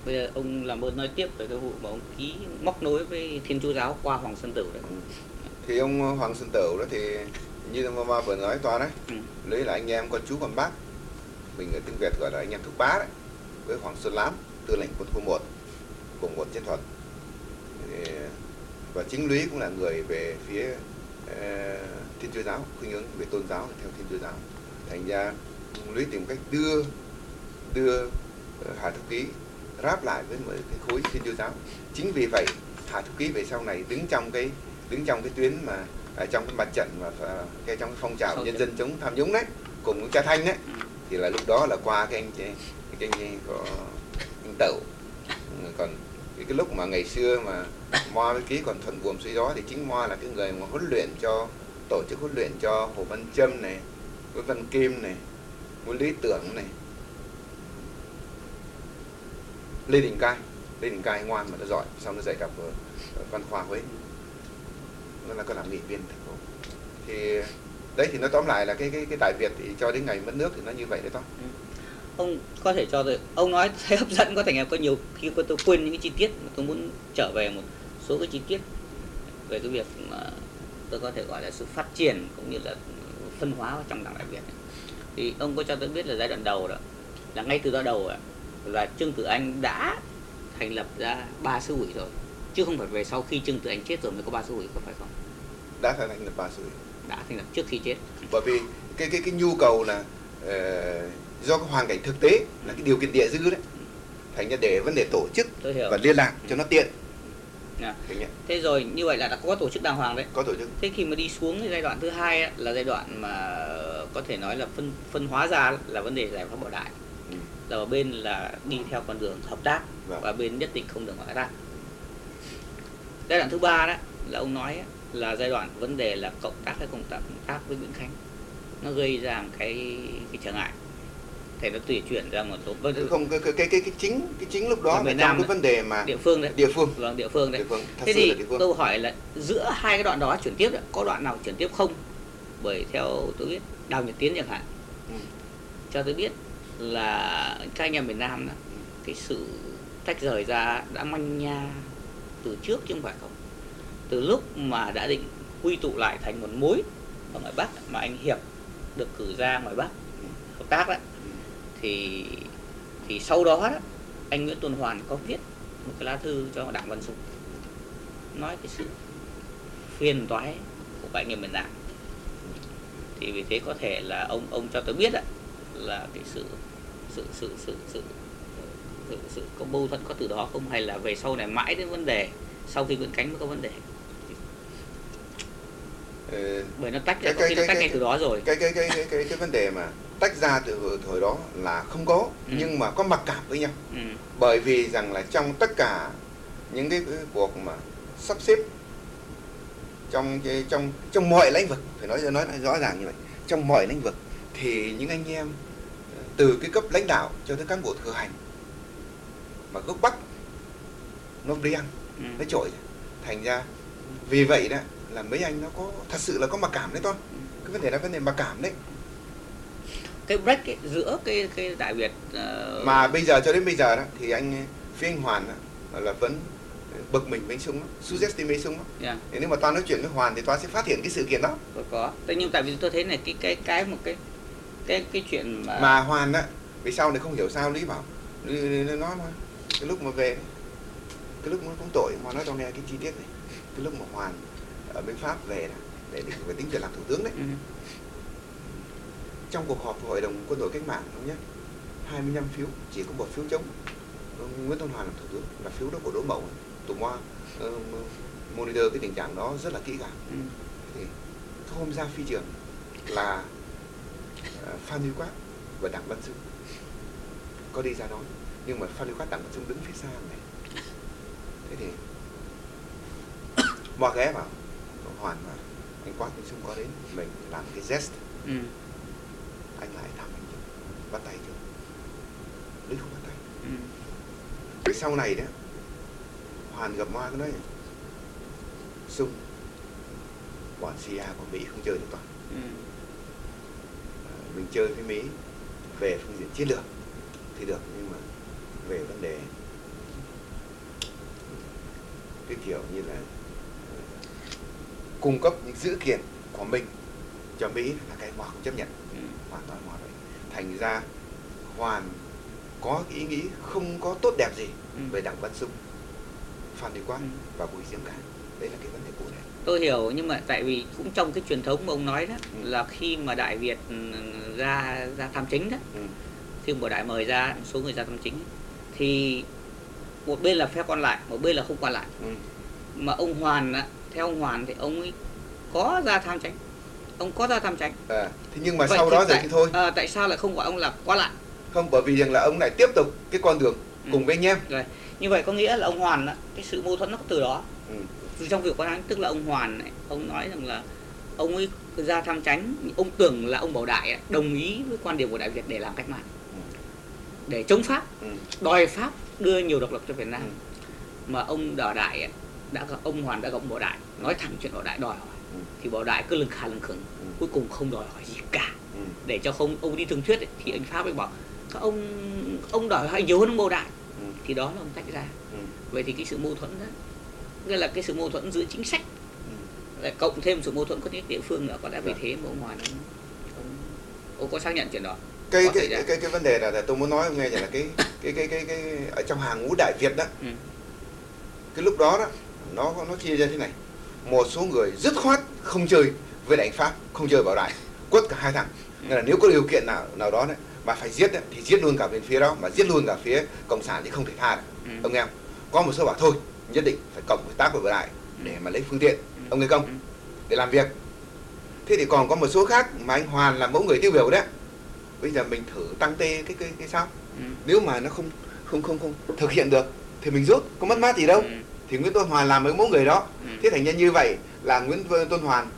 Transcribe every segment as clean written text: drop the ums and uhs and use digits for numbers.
Bây giờ ông làm ơn nói tiếp về cái vụ mà ông ký móc nối với Thiên Chúa giáo qua Hoàng Xuân Tửu đấy. Thì ông Hoàng Xuân Tửu đó thì như Mama vừa nói to đấy, lấy là anh em con chú con bác, mình ở tiếng Việt gọi là anh em thúc bá đấy, với Hoàng Xuân Lám, tư lệnh quân khu 1 cùng một chiến thuật. Và chính Lý cũng là người về phía Thiên Chúa giáo, khuynh hướng về tôn giáo theo Thiên Chúa giáo. Thành ra Lý tìm cách đưa Hà Thúc Ký ráp lại với một cái khối Thiên Chúa giáo. Chính vì vậy Hà Thúc Ký về sau này đứng trong cái tuyến mà trong cái mặt trận mà trong cái phong trào nhân dân chống tham nhũng đấy, cùng với cha Thanh đấy, thì là lúc đó là qua cái anh của anh Tửu. Còn cái lúc mà ngày xưa mà Moa với Ký còn thuận buồm xuôi gió thì chính Moa là cái người mà tổ chức huấn luyện cho Hồ Văn Trâm này, Nguyễn Văn Kim này, Nguyễn Lý Tưởng này, Lê Đình Cai ngoan mà nó giỏi, xong nó dạy đọc ở văn khoa Huế, nó là có làm nghị viên thành phố. Thì đấy, thì nó tóm lại là cái Đại Việt thì cho đến ngày mất nước thì nó như vậy đấy Tom. Ông có thể cho tôi, ông nói thấy hấp dẫn, có thể có nhiều khi tôi quên những cái chi tiết, tôi muốn trở về một số cái chi tiết về cái việc mà tôi có thể gọi là sự phát triển cũng như là phân hóa trong Đảng Đại Việt. Thì ông có cho tôi biết là giai đoạn đầu đó, là ngay từ giai đầu là Trương Tử Anh đã thành lập ra 3 sư ủy rồi, chứ không phải về sau khi Trương Tử Anh chết rồi mới có 3 sư ủy, có phải không? Đã thành lập 3 sư ủy. Đã thành lập trước khi chết. Bởi vì cái nhu cầu là do cái hoàn cảnh thực tế là cái điều kiện địa dư đấy, thành ra để vấn đề tổ chức và liên lạc cho nó tiện. Thế rồi như vậy là đã có tổ chức đàng hoàng đấy. Có tổ chức. Thế khi mà đi xuống cái giai đoạn thứ hai là giai đoạn mà có thể nói là phân hóa ra là vấn đề giải phóng bảo đại. Là ở bên là đi theo con đường hợp tác và bên nhất định không được hợp tác. Giai đoạn thứ ba đó là ông nói là giai đoạn vấn đề là cộng tác hay cộng tác với Nguyễn Khánh, nó gây ra cái trở ngại. Thì nó tùy chuyển ra một số không cái chính lúc đó là trong cái vấn đề mà địa phương đấy. Vâng, địa phương đấy. Thế thì câu hỏi là giữa hai cái đoạn đó chuyển tiếp đấy, có đoạn nào chuyển tiếp không? Bởi theo tôi biết Đào Nhật Tiến chẳng hạn cho tôi biết là các anh em miền Nam đó, cái sự tách rời ra đã manh nha từ trước chứ không phải không. Từ lúc mà đã định quy tụ lại thành một mối ở ngoài Bắc mà anh Hiệp được cử ra ngoài Bắc hợp tác đấy, thì sau đó anh Nguyễn Tuần Hoàn có viết một cái lá thư cho Đặng Văn Sung nói cái sự phiền toái của các anh em miền Nam. Thì vì thế có thể là ông cho tôi biết là cái sự có mâu thuẫn có từ đó không, hay là về sau này mãi đến vấn đề sau khi Nguyễn Khánh mới có vấn đề. Bởi nó tách ra, có khi nó tách ngay từ đó rồi. Cái vấn đề mà tách ra từ hồi đó là không có, nhưng mà có mặc cảm với nhau. Bởi vì rằng là trong tất cả những cái cuộc mà sắp xếp trong mọi lĩnh vực, phải nói rõ ràng như vậy, trong mọi lĩnh vực thì những anh em từ cái cấp lãnh đạo cho tới cán bộ thừa hành mà gốc Bắc nó đi ăn, nó trội. Thành ra vì vậy đó là mấy anh nó có thật sự là có mặc cảm đấy Tom. Cái vấn đề là vấn đề mặc cảm đấy. Cái break giữa cái Đại Việt mà bây giờ cho đến bây giờ đó thì phía anh Hoàn là vẫn bực mình với anh Sung, suggest mấy Sung. Thì nếu mà Toan nói chuyện với Hoàn thì Toan sẽ phát hiện cái sự kiện đó. Có. Thế nhưng tại vì tôi thấy này cái chuyện mà Hoàn á, vì sau này không hiểu sao Lý bảo nó cái lúc mà về, cái lúc nó cũng tội mà nói cho nghe cái chi tiết này, cái lúc mà Hoàn ở bên Pháp về để tính chuyện làm thủ tướng đấy. Trong cuộc họp của Hội đồng Quân đội Cách mạng không nhé, 25 phiếu chỉ có 1 phiếu chống Nguyễn Tuần Hoàn làm thủ tướng, là phiếu đó của Đỗ Mậu. Tụi Moa monitor cái tình trạng đó rất là kỹ càng. Thì hôm ra phi trường là Phan Huy Quát và Đặng Văn Sung có đi ra nói, nhưng mà Phan Huy Quát, Đặng Văn Sung đứng phía xa này. Thế thì Moa ghé vào Hoàn mà anh Quát, anh Sung có đến, mình làm cái gest. Anh lại thăm anh chưa? Bắt tay chưa? Lý không bắt tay. Cái sau này đó Hoàn gặp Moa cái nói Sung, bọn CIA của Mỹ không chơi được toàn. Mình chơi với Mỹ về phương diện chiến lược thì được, nhưng mà về vấn đề cái kiểu như là cung cấp những dữ kiện của mình cho Mỹ là cái Hoa không chấp nhận, hoàn toàn Hoa vậy. Thành ra Hoàn có ý nghĩ không có tốt đẹp gì về Đặng Văn Xung, Phan Huy Quát và Bùi Diễm cả. Đấy là cái vấn đề cụ thể. Tôi hiểu, nhưng mà tại vì cũng trong cái truyền thống mà ông nói đó, là khi mà Đại Việt ra thăm chính đó, khi mà Đại mời ra một số người ra thăm chính, thì một bên là phép quan lại, một bên là không quan lại. Mà ông Hoàn á, theo ông Hoàn thì ông ấy có ra thăm chánh, ông có ra thăm chánh. Thế nhưng mà vậy sau đó rồi thì thôi. Tại sao lại không gọi ông là quan lại? Không, bởi vì rằng là ông lại tiếp tục cái con đường cùng với anh em. Rồi. Như vậy có nghĩa là ông Hoàn á, cái sự mâu thuẫn nó có từ đó. Từ trong việc quan án, tức là ông Hoàn này, ông nói rằng là ông ấy ra thăm chánh, ông tưởng là ông Bảo Đại đồng ý với quan điểm của Đại Việt để làm cách mạng, để chống Pháp, đòi Pháp đưa nhiều độc lập cho Việt Nam. Mà ông Bảo Đại ông Hoàn đã gặp ông Bảo Đại, nói thẳng chuyện Bảo Đại đòi hỏi, thì Bảo Đại cứ lưng khà lưng khừng, cuối cùng không đòi hỏi gì cả. Để cho không ông đi thương thuyết ấy, thì anh Pháp ấy bảo các ông đòi hỏi nhiều hơn ông Bảo Đại, thì đó là ông tách ra. Vậy thì cái sự mâu thuẫn đó, nghĩa là cái sự mâu thuẫn giữa chính sách, lại cộng thêm sự mâu thuẫn của những địa phương nữa, có lẽ vì thế mà ông Hoàn ông có xác nhận chuyện đó. Cái vấn đề là tôi muốn nói ông nghe là cái ở trong hàng ngũ Đại Việt đó, cái lúc đó nó chia ra thế này: một số người dứt khoát không chơi với Đại Pháp, không chơi Bảo Đại, quất cả hai thằng. Nên là nếu có điều kiện nào đó đấy mà phải giết đấy, thì giết luôn cả bên phía đó, mà giết luôn cả phía cộng sản thì không thể tha được. Ông nghe không? Có một số bảo thôi nhất định phải cộng với tác với Bảo Đại để mà lấy phương tiện, ông nghe không, để làm việc. Thế thì còn có một số khác mà anh Hoàn là mẫu người tiêu biểu đấy, bây giờ mình thử tăng tê cái sao. Nếu mà nó không thực hiện được thì mình rút, có mất mát gì đâu. Thì Nguyễn Tuân Hoàn làm với mẫu người đó. Thế thành ra như vậy là Nguyễn Tuân Hoàn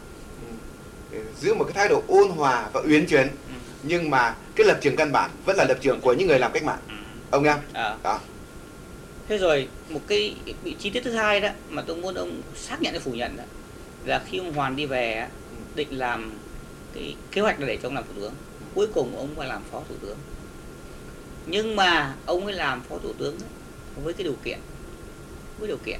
giữ một cái thái độ ôn hòa và uyển chuyển, nhưng mà cái lập trường căn bản vẫn là lập trường của những người làm cách mạng. Ông nghe không? Đó. Thế rồi một cái chi tiết thứ hai đó mà tôi muốn ông xác nhận hay phủ nhận đó, là khi ông Hoàn đi về định làm cái kế hoạch là để cho ông làm thủ tướng, cuối cùng ông phải làm phó thủ tướng. Nhưng mà ông ấy làm phó thủ tướng với cái điều kiện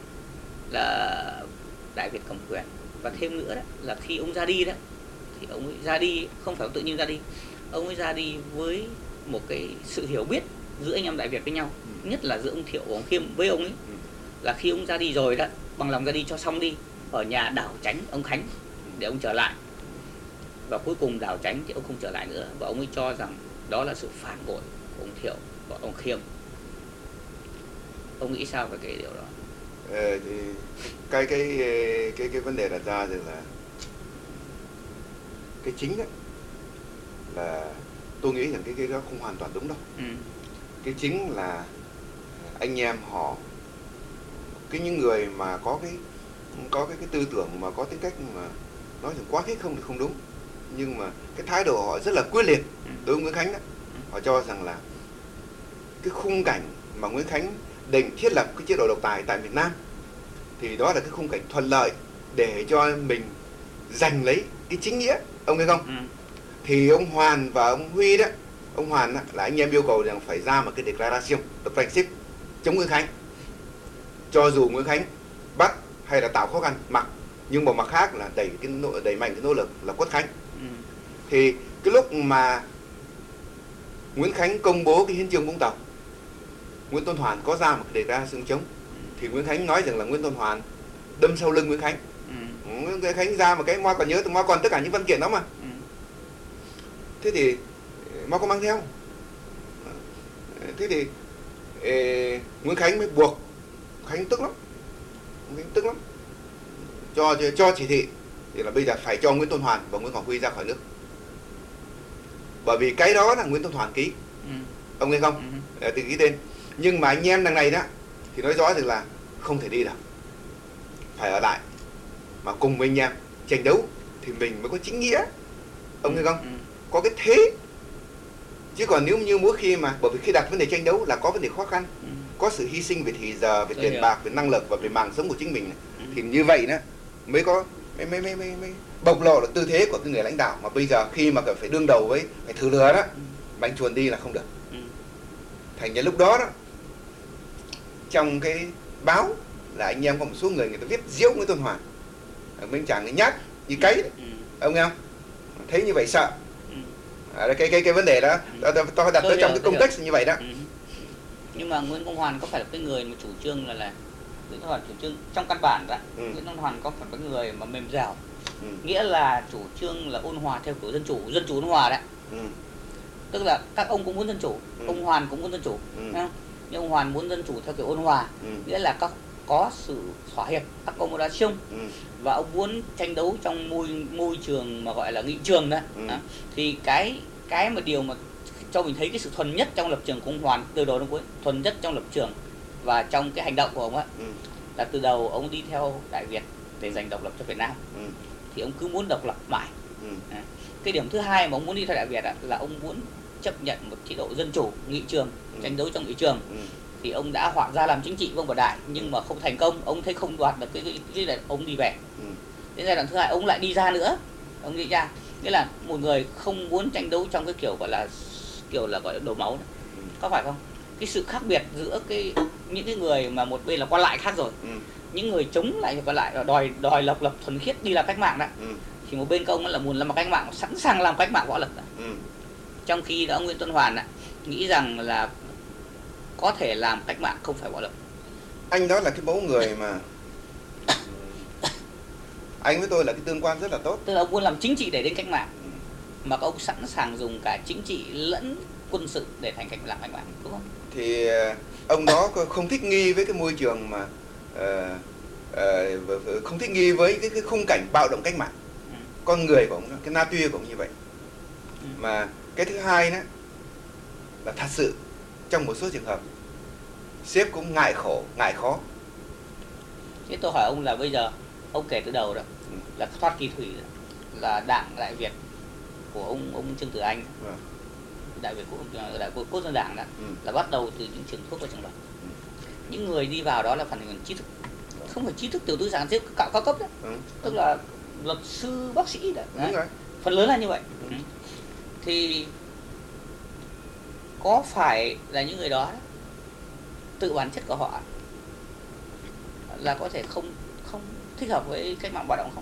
là Đại Việt cầm quyền. Và thêm nữa đó là khi ông ra đi đó, thì ông ấy ra đi không phải tự nhiên ra đi, ông ấy ra đi với một cái sự hiểu biết giữa anh em Đại Việt với nhau, nhất là giữa ông Thiệu và ông Khiêm với ông ấy, là khi ông ra đi rồi đó, bằng lòng ra đi cho xong đi, ở nhà đảo tránh ông Khánh để ông trở lại. Và cuối cùng đảo tránh thì ông không trở lại nữa, và ông ấy cho rằng đó là sự phản bội của ông Thiệu và ông Khiêm. Ông nghĩ sao về cái điều đó? Thì cái vấn đề đặt ra rồi là cái chính ấy, là tôi nghĩ rằng cái đó không hoàn toàn đúng đâu. Cái chính là anh em họ, những người mà có cái tư tưởng mà có tính cách mà nói rằng quá khích không thì không đúng, nhưng mà cái thái độ họ rất là quyết liệt đối với Nguyễn Khánh đó. Họ cho rằng là cái khung cảnh mà Nguyễn Khánh định thiết lập cái chế độ độc tài tại Việt Nam thì đó là cái khung cảnh thuận lợi để cho mình giành lấy cái chính nghĩa, ông nghe không? Thì ông Hoàn và ông Huy đó, ông Hoàn đó, là anh em yêu cầu rằng phải ra một cái declaration de principe chống Nguyễn Khánh, cho dù Nguyễn Khánh bắt hay là tạo khó khăn mặc, nhưng một mặt khác là đẩy mạnh cái nỗ lực là quất Khánh. Thì cái lúc mà Nguyễn Khánh công bố cái hiến chương Vũng Tàu, Nguyễn Tuân Hoàn có ra một cái declaration chống, thì Nguyễn Khánh nói rằng là Nguyễn Tuân Hoàn đâm sau lưng Nguyễn Khánh. Nguyễn Khánh ra một cái, Moa còn nhớ, Moa còn tất cả những văn kiện đó mà. Thế thì Moa có mang theo. Thế thì Nguyễn Khánh mới buộc Khánh tức lắm, cho chỉ thị thì là bây giờ phải cho Nguyễn Tuân Hoàn và Nguyễn Ngọc Huy ra khỏi nước, bởi vì cái đó là Nguyễn Tuân Hoàn ký. Ông nghe không? Từ ký tên. Nhưng mà anh em đằng này đó thì nói rõ rằng là không thể đi được, phải ở lại mà cùng với anh em tranh đấu thì mình mới có chính nghĩa. Ông nghe không? Có cái thế. Chứ còn nếu như mỗi khi mà, bởi vì khi đặt vấn đề tranh đấu là có vấn đề khó khăn, có sự hy sinh về thì giờ, về tiền bạc, về năng lực và về mạng sống của chính mình này. Thì như vậy đó mới có mới bộc lộ được tư thế của cái người lãnh đạo. Mà bây giờ khi mà phải đương đầu với, phải thử lừa đó, bánh chuồn đi là không được. Thành ra lúc đó đó, trong cái báo là anh em có một số người ta viết diễu Nguyễn Tuấn Hoàn, mình chẳng người nhát như cấy đấy. Ông nghe không? Thấy như vậy sợ. Cái vấn đề đó tôi đặt tới trong cái context như vậy đó. Nhưng mà Nguyễn Công Hoàn có phải là cái người mà chủ trương là Nguyễn Công Hoàn chủ trương trong căn bản đó, Nguyễn Công Hoàn có phải cái người mà mềm dẻo, nghĩa là chủ trương là ôn hòa theo kiểu dân chủ ôn hòa đấy. Tức là các ông cũng muốn dân chủ, ông Hoàn cũng muốn dân chủ, không? Nhưng ông Hoàn muốn dân chủ theo kiểu ôn hòa, nghĩa là có sự thỏa hiệp, accommodation, và ông muốn tranh đấu trong môi trường mà gọi là nghị trường đó. Thì cái mà điều mà cho mình thấy cái sự thuần nhất trong lập trường của ông Hoàn từ đầu đến cuối, thuần nhất trong lập trường và trong cái hành động của ông ấy, là từ đầu ông đi theo Đại Việt để giành độc lập cho Việt Nam, thì ông cứ muốn độc lập mãi. Cái điểm thứ hai mà ông muốn đi theo Đại Việt là ông muốn chấp nhận một chế độ dân chủ, nghị trường, tranh đấu trong nghị trường. Thì ông đã hoạn ra làm chính trị với ông Bảo Đại, nhưng mà không thành công, ông thấy không đoạt được cái này, ông đi về. Đến giai đoạn thứ hai ông lại đi ra nữa, ông đi ra, nghĩa là một người không muốn tranh đấu trong cái kiểu gọi là đổ máu này. Có phải không? Cái sự khác biệt giữa những cái người mà một bên là quan lại khác rồi, những người chống lại quan lại đòi độc lập thuần khiết đi làm cách mạng đó, thì một bên công là muốn làm một cách mạng, sẵn sàng làm cách mạng võ lực. Trong khi đó Nguyễn Tuấn Hoàn nghĩ rằng là có thể làm cách mạng không phải võ lực. Anh đó là cái mẫu người mà anh với tôi là cái tương quan rất là tốt. Tức là ông muốn làm chính trị để đến cách mạng, mà ông sẵn sàng dùng cả chính trị lẫn quân sự để làm cách mạng, đúng không? Thì ông đó không thích nghi với cái môi trường mà không thích nghi với cái khung cảnh bạo động cách mạng. Con người của ông, cái nature của ông như vậy. Mà cái thứ hai đó là thật sự trong một số trường hợp sếp cũng ngại khổ, ngại khó. Thế tôi hỏi ông là bây giờ ông kể từ đầu đó là Thoát Kỳ Thủy là Đảng Đại Việt của ông Trương Tử Anh, Đại Việt của Quốc dân Đảng đó, là bắt đầu từ những trường thuốc và trường luật. Những người đi vào đó là phản ứng trí thức, không phải trí thức tiểu tư sản, cao cấp đó, tức là luật sư, bác sĩ đấy. Phần lớn là như vậy. Thì có phải là những người đó tự bản chất của họ là có thể không thích hợp với cách mạng bạo động không?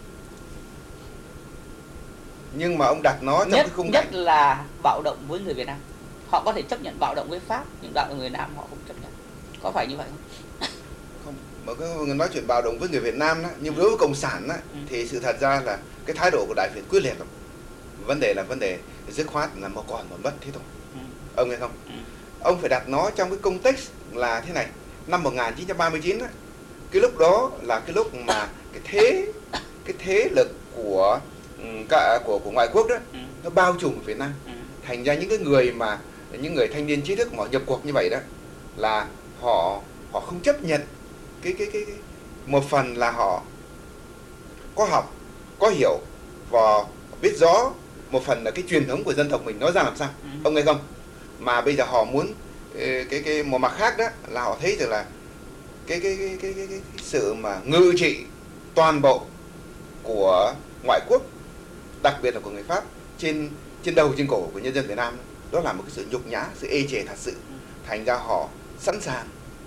Nhưng mà ông đặt nó trong cái khung cảnh nhất là bạo động với người Việt Nam. Họ có thể chấp nhận bạo động với Pháp, nhưng bạo động với người Nam họ không chấp nhận. Có phải như vậy không? Không, mà cái nói chuyện bạo động với người Việt Nam đó, nhưng đối với cộng sản đó, thì sự thật ra là cái thái độ của Đại Việt quyết liệt lắm. Vấn đề là vấn đề dứt khoát là một còn mà mất thế thôi. Ông nghe không? Ông phải đặt nó trong cái context là thế này. Năm 1939 đó, cái lúc đó là cái lúc mà cái thế lực của ngoại quốc đó nó bao trùm ở Việt Nam. Thành ra những người thanh niên trí thức mà nhập cuộc như vậy đó là họ không chấp nhận cái một phần là họ có học, có hiểu và biết rõ, một phần là cái truyền thống của dân tộc mình nó ra làm sao. Ông nghe không? Mà bây giờ họ muốn một mặt khác đó là họ thấy rằng là cái sự mà ngự trị toàn bộ của ngoại quốc, đặc biệt là của người Pháp trên đầu trên cổ của nhân dân Việt Nam, đó là một cái sự nhục nhã, sự ê chề thật sự. Thành ra họ sẵn sàng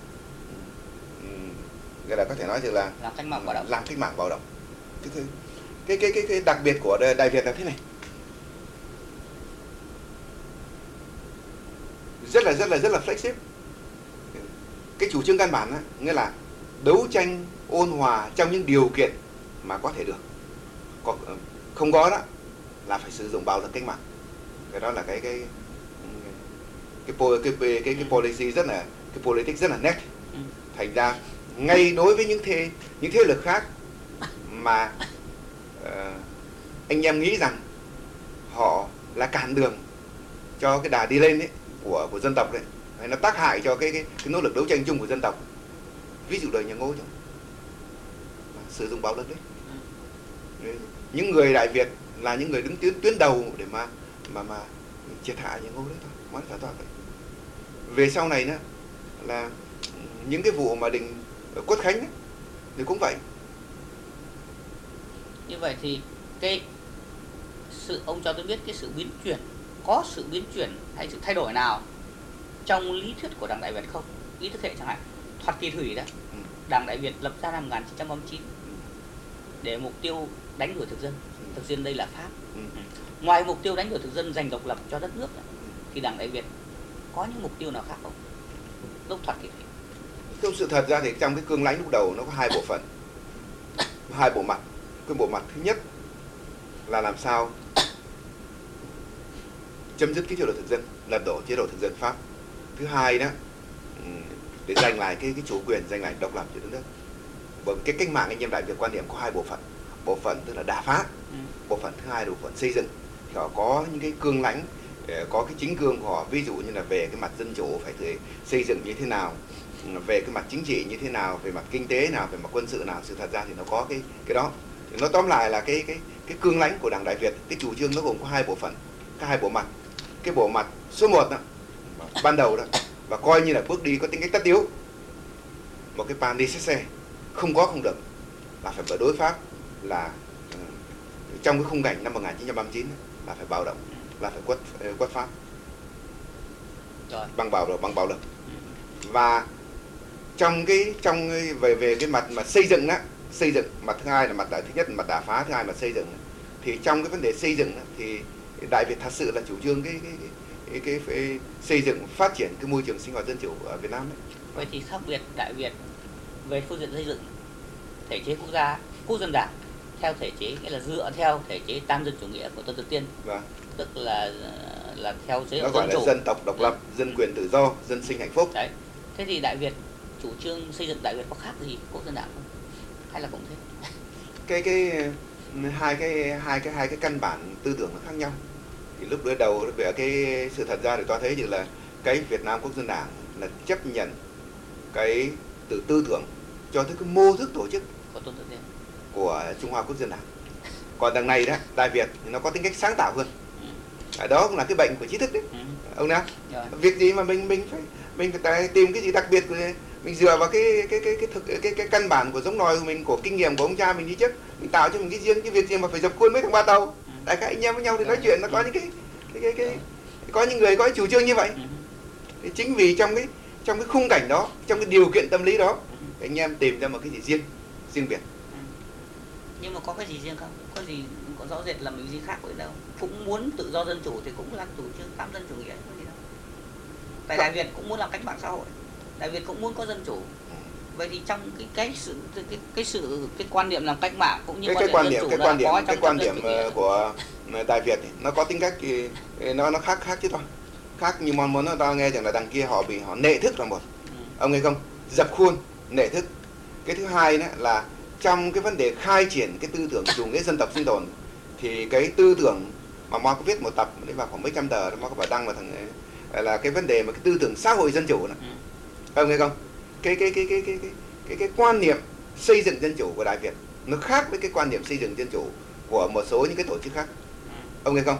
gọi là có thể nói rằng là làm cách mạng bạo động. Cái đặc biệt của Đại Việt là thế này, rất là flexible. Cái chủ trương căn bản đó, nghĩa là đấu tranh ôn hòa trong những điều kiện mà có thể được, còn không có đó là phải sử dụng bạo lực cách mạng. Cái đó là cái policy rất là, cái politics rất là nét. Thành ra ngay đối với những thế lực khác mà anh em nghĩ rằng họ là cản đường cho cái đà đi lên ấy của dân tộc đấy, hay nó tác hại cho cái nỗ lực đấu tranh chung của dân tộc, ví dụ đời nhà Ngô chứ, sử dụng bạo lực đấy. Những người Đại Việt là những người đứng tuyến đầu để mà triệt hạ nhà Ngô đấy thôi, nói thật vậy. Về sau này nữa là những cái vụ mà đình Quất Khánh ấy, thì cũng vậy. Như vậy thì ông cho tôi biết cái sự biến chuyển, có sự biến chuyển hay sự thay đổi nào trong lý thuyết của Đảng Đại Việt không? Lý thuyết hệ chẳng hạn, Thoát Kỳ Thủy đó, Đảng Đại Việt lập ra năm 1939 để mục tiêu đánh đuổi thực dân. Thực dân đây là Pháp. Ngoài mục tiêu đánh đuổi thực dân, giành độc lập cho đất nước thì Đảng Đại Việt có những mục tiêu nào khác không? Lúc thoạt kỳ. Không, sự thật ra thì trong cái cương lãnh lúc đầu nó có hai bộ phận, hai bộ mặt. Cái bộ mặt thứ nhất là làm sao chấm dứt cái chế độ thực dân, lật đổ chế độ thực dân Pháp. Thứ hai đó để giành lại cái chủ quyền, giành lại độc lập cho đất nước. Bởi cái cách mạng anh em Đại Việt quan điểm có hai bộ phận. Bộ phận tức là đả phá, bộ phận thứ hai là bộ phận xây dựng. Thì họ có những cái cương lãnh, có cái chính cương của họ, ví dụ như là về cái mặt dân chủ phải xây dựng như thế nào, về cái mặt chính trị như thế nào, về mặt kinh tế nào, về mặt quân sự nào. Sự thật ra thì nó có cái đó. Thì nó tóm lại là cái cương lãnh của Đảng Đại Việt, cái chủ trương nó gồm có hai bộ phận, cái hai bộ mặt. Cái bộ mặt số 1 đó, ban đầu đó, và coi như là bước đi có tính cách tất yếu, một cái pan đi xe không có không được, là phải bởi đối Pháp, là trong cái khung cảnh năm 1939 là phải bạo động, là phải quất Pháp bằng bạo lực. Và về cái mặt mà xây dựng đó, xây dựng mặt thứ hai là thứ nhất là mặt đả phá, thứ hai là xây dựng. Thì trong cái vấn đề xây dựng đó, thì Đại Việt thật sự là chủ trương cái xây dựng, phát triển cái môi trường sinh hoạt dân chủ ở Việt Nam đấy. Vậy thì khác biệt Đại Việt về phương diện xây dựng thể chế quốc gia, quốc dân đảng theo thể chế, nghĩa là dựa theo thể chế tam dân chủ nghĩa của Tôn Tử Tiên. Vâng. Tức là theo chế độ dân chủ, dân tộc độc lập, dân quyền tự do, dân sinh hạnh phúc. Đấy. Thế thì Đại Việt chủ trương xây dựng Đại Việt có khác gì quốc dân đảng không? Hay là cũng thế? Hai cái căn bản tư tưởng nó khác nhau. Thì lúc đầu về cái sự thật ra thì ta thấy được là cái Việt Nam Quốc dân Đảng là chấp nhận cái tư tưởng cho tới cái mô thức tổ chức của Trung Hoa Quốc dân Đảng. Còn đằng này đó, Đại Việt thì nó có tính cách sáng tạo hơn. Đó cũng là cái bệnh của trí thức đấy. Ông Nam, việc gì mà mình phải tìm cái gì đặc biệt, mình dựa vào cái căn bản của giống nòi của mình, của kinh nghiệm của ông cha mình đi trước, mình tạo cho mình cái riêng. Cái việc gì mà phải dập khuôn mấy thằng ba tàu. Đại khái anh em với nhau thì nói chuyện nó có những có những người có chủ trương như vậy. Thì chính vì trong cái khung cảnh đó, trong cái điều kiện tâm lý đó, anh em tìm ra một cái gì riêng biệt. Nhưng mà có cái gì riêng không? Có gì có rõ rệt là mình gì khác với đâu? Cũng muốn tự do dân chủ thì cũng là chủ trương tam dân chủ nghĩa, có gì đâu. Tại Đại Việt cũng muốn làm cách mạng xã hội, Đại Việt cũng muốn có dân chủ. Vậy thì trong cái quan niệm làm cách mạng cũng như cái quan điểm của Đại Việt ấy, nó có tính cách thì nó khác chứ thôi. Khác như mong muốn ta nghe rằng là đằng kia họ nệ thức là một. Ông nghe không? Dập khuôn, nệ thức. Cái thứ hai nữa là trong cái vấn đề khai triển cái tư tưởng chủ nghĩa dân tộc sinh tồn, thì cái tư tưởng mà Mo có viết một tập đấy vào khoảng mấy trăm tờ, Mo có phải đăng vào thằng là cái vấn đề mà cái tư tưởng xã hội dân chủ này. Ông nghe không? Cái quan niệm xây dựng dân chủ của Đại Việt nó khác với cái quan niệm xây dựng dân chủ của một số những cái tổ chức khác. Ông nghe không?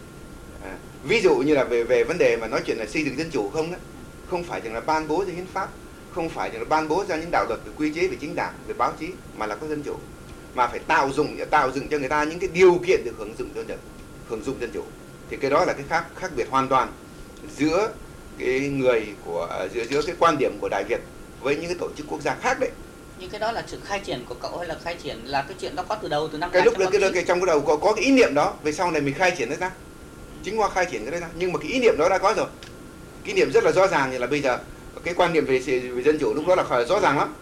Ví dụ như là về vấn đề mà nói chuyện là xây dựng dân chủ không đó, không phải chỉ là ban bố ra hiến pháp, không phải chỉ là ban bố ra những đạo luật về quy chế về chính đảng, về báo chí, mà là có dân chủ, mà phải tạo dựng cho người ta những cái điều kiện được hưởng dụng dân chủ. Thì cái đó là cái khác biệt hoàn toàn giữa cái giữa cái quan điểm của Đại Việt với những cái tổ chức quốc gia khác đấy. Nhưng cái đó là sự khai triển của cậu hay là khai triển là cái chuyện đó có từ đầu, từ năm cái lúc đó trong cái đầu có cái ý niệm đó, về sau này mình khai triển nó ra, chính Hoa khai triển cái đấy ra, nhưng mà cái ý niệm đó đã có rồi, cái ý niệm rất là rõ ràng. Như là bây giờ cái quan niệm về dân chủ lúc đó là rõ ràng lắm.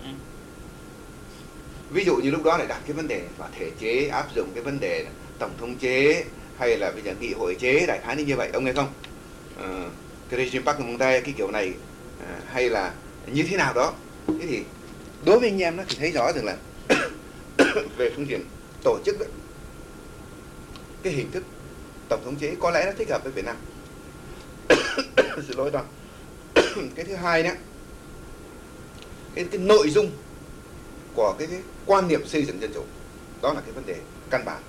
Ví dụ như lúc đó lại đặt cái vấn đề và thể chế, áp dụng cái vấn đề tổng thống chế hay là bây giờ nghị hội chế, đại khái như vậy, ông nghe không? Cái regime Park Geun-hye cái kiểu này hay là như thế nào đó. Thế thì đối với anh em nó thì thấy rõ rằng là về phương diện tổ chức đấy, cái hình thức tổng thống chế có lẽ nó thích hợp với Việt Nam. Xin lỗi đó. Cái thứ hai đó, cái nội dung của cái quan niệm xây dựng dân chủ, đó là cái vấn đề căn bản.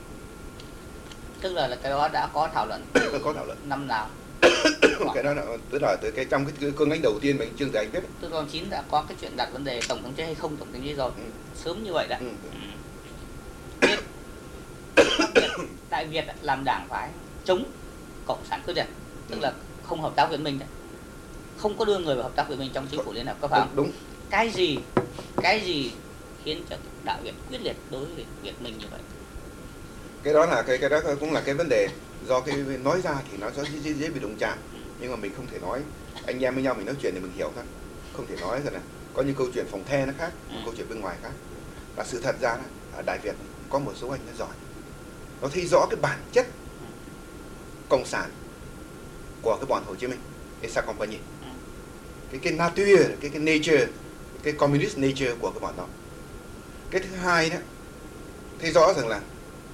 Tức là cái đó đã có thảo luận. Có thảo luận. Năm nào? Cái đó là tức là từ trong cái cương lãnh đầu tiên mà anh Trương Tài Anh viết. Từ năm 9 đã có cái chuyện đặt vấn đề tổng thống chế hay không tổng thống chế rồi. Sớm như vậy đã. Đại Việt làm đảng phái chống cộng sản quyết liệt, tức là không hợp tác với mình đấy, không có đưa người vào hợp tác với mình trong chính phủ liên hợp, có phải không? Đúng. Cái gì Cái gì khiến cho Đạo Việt quyết liệt đối với Việt Minh như vậy? Cái đó là cái đó cũng là cái vấn đề, do cái nói ra thì nó dễ bị đụng chạm, nhưng mà mình không thể nói, anh em với nhau mình nói chuyện thì mình hiểu thôi, không thể nói rằng là có những câu chuyện phòng the nó khác, một câu chuyện bên ngoài khác. Và sự thật ra ở Đại Việt có một số anh nó giỏi, nó thấy rõ cái bản chất cộng sản của cái bọn Hồ Chí Minh, cái Sa Company, cái nature, cái nature, cái communist nature của cái bọn đó. Cái thứ hai đó, thấy rõ rằng là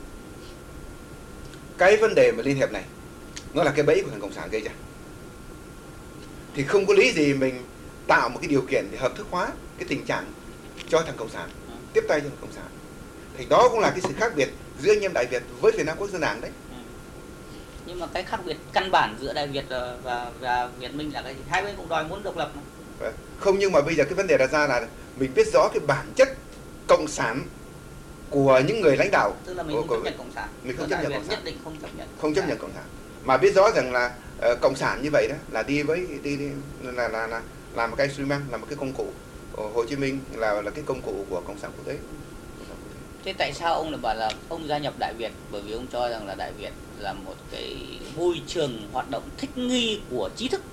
cái vấn đề mà liên hiệp này nó là cái bẫy của thằng cộng sản gây ra, thì không có lý gì mình tạo một cái điều kiện để hợp thức hóa cái tình trạng cho thằng cộng sản, tiếp tay cho thằng cộng sản. Thì đó cũng là cái sự khác biệt giữa anh em Đại Việt với Việt Nam Quốc dân Đảng đấy. Nhưng mà cái khác biệt căn bản giữa Đại Việt và Việt Minh là cái gì? Hai bên cũng đòi muốn độc lập mà. Không, nhưng mà bây giờ cái vấn đề đặt ra là mình biết rõ cái bản chất cộng sản của những người lãnh đạo. Tức là mình không chấp nhận cộng sản. Mình không chấp nhận cộng sản. Nhất định không chấp nhận. Không chấp nhận cộng sản. Mà biết rõ rằng là cộng sản như vậy đó là đi là một cái instrument, là một cái công cụ. Hồ Chí Minh là cái công cụ của cộng sản quốc tế. Thế tại sao ông lại bảo là ông gia nhập Đại Việt? Bởi vì ông cho rằng là Đại Việt là một cái môi trường hoạt động thích nghi của trí thức.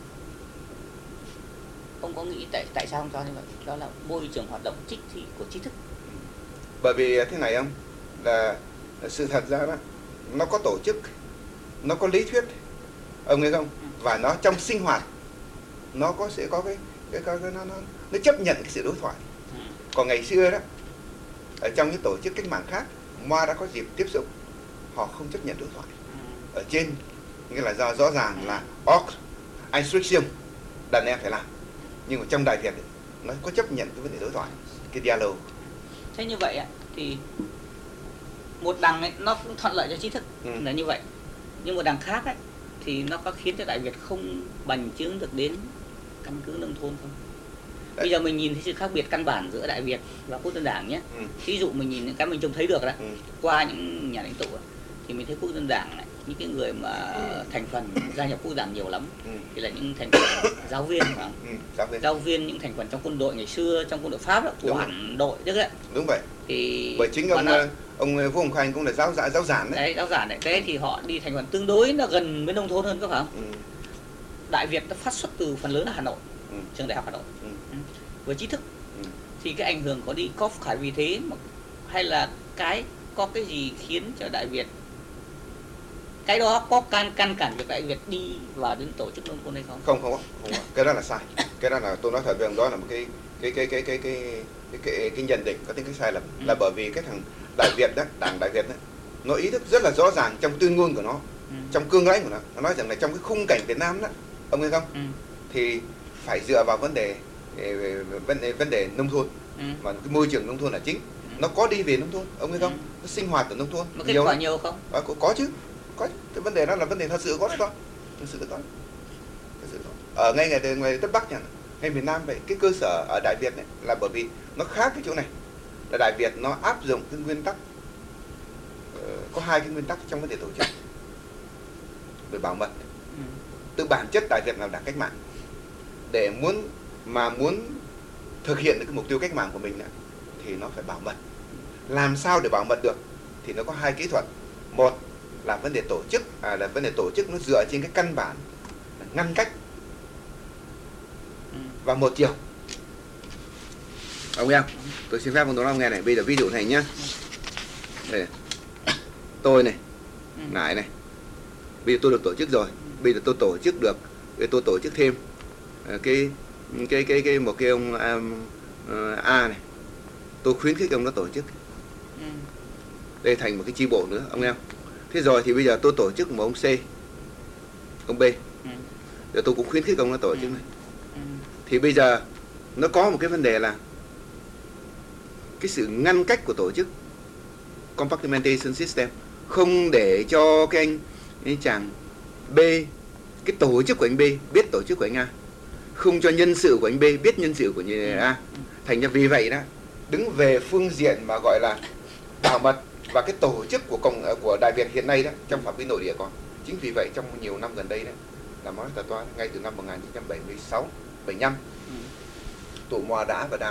Ông có nghĩ tại sao ông cho như vậy? Đó là môi trường hoạt động của trí thức. Bởi vì thế này ông, là sự thật ra đó, nó có tổ chức, nó có lý thuyết, ông nghe không? Và nó trong sinh hoạt nó sẽ có nó chấp nhận cái sự đối thoại. Còn ngày xưa đó, ở trong những tổ chức cách mạng khác, Moa đã có dịp tiếp xúc, họ không chấp nhận đối thoại. Ở trên nghĩa là rõ ràng là instruction đàn em phải làm, nhưng mà trong Đại Việt ấy, nó có chấp nhận cái vấn đề đối thoại, cái dialogue. Thế như vậy thì một đảng ấy, nó cũng thuận lợi cho trí thức là như vậy, nhưng một đảng khác ấy, thì nó có khiến cho Đại Việt không bành trướng được đến căn cứ nông thôn không? Bây giờ mình nhìn thấy sự khác biệt căn bản giữa Đại Việt và Quốc dân Đảng nhé. Ví dụ mình nhìn những cái mình trông thấy được đó, qua những nhà lãnh tụ thì mình thấy Quốc dân Đảng này, những cái người mà thành phần gia nhập Quốc dân Đảng nhiều lắm, thì là những thành phần giáo viên, giáo viên, những thành phần trong quân đội ngày xưa, trong quân đội Pháp đó, quản đội chứ đấy. Đúng vậy. Thì bởi chính ông Vũ Hồng Khanh cũng là giáo giản đấy. Đấy, giáo giản đấy. Thế thì họ đi thành phần tương đối là gần với nông thôn hơn, có phải không? Đại Việt nó phát xuất từ phần lớn là Hà Nội, trường đại học Hà Nội. Với trí thức thì cái ảnh hưởng có phải vì thế mà, hay là có cái gì khiến cho Đại Việt, cái đó có can cản việc Đại Việt đi vào đến tổ chức nông thôn hay không? Không, cái đó là sai. Cái đó là tôi nói thật với ông, đó là một cái nhận định có tính cái sai lầm. Là bởi vì cái thằng Đại Việt đó, đảng Đại Việt đó, nó ý thức rất là rõ ràng trong tuyên ngôn của nó, trong cương lĩnh của nó nói rằng là trong cái khung cảnh Việt Nam đó, ông nghe không? Thì phải dựa vào vấn đề nông thôn, mà cái môi trường nông thôn là chính. Nó có đi về nông thôn, ông nghe không? Nó sinh hoạt ở nông thôn. Nó kết quả nhiều không? Có chứ. Cái vấn đề đó là vấn đề thật sự có đó. Thật sự có. Ở ngay ngoài Tây Bắc ngay miền Nam vậy, cái cơ sở ở Đại Việt này là bởi vì nó khác cái chỗ này, là Đại Việt nó áp dụng cái nguyên tắc, có hai cái nguyên tắc trong vấn đề tổ chức về bảo mật. Từ bản chất Đại Việt là đảng cách mạng, để muốn thực hiện được cái mục tiêu cách mạng của mình này, thì nó phải bảo mật. Làm sao để bảo mật được thì nó có hai kỹ thuật. Một là vấn đề tổ chức, nó dựa trên cái căn bản là ngăn cách và một chiều. Ông nghe không? Tôi xin phép ông nói nghe này. Bây giờ ví dụ này nhá. Đây, tôi này, Ngải này, bây giờ tôi được tổ chức rồi, bây giờ tôi tổ chức được, bây giờ tôi tổ chức thêm một cái ông A này, tôi khuyến khích ông nó tổ chức, đây thành một cái chi bộ nữa, ông nghe không? Thế rồi thì bây giờ tôi tổ chức một ông C, ông B, rồi tôi cũng khuyến khích ông nó tổ chức này. Thì bây giờ nó có một cái vấn đề là cái sự ngăn cách của tổ chức, compartmentation system, không để cho cái anh chàng B, cái tổ chức của anh B biết tổ chức của anh A, không cho nhân sự của anh B biết nhân sự của anh A. Thành ra vì vậy đó, đứng về phương diện mà gọi là bảo mật và cái tổ chức của Đại Việt hiện nay đó, trong phạm vi nội địa có. Chính vì vậy trong nhiều năm gần đây đó, là nói thật toán, ngay từ năm 1976, 75, tụi Moa đã và đang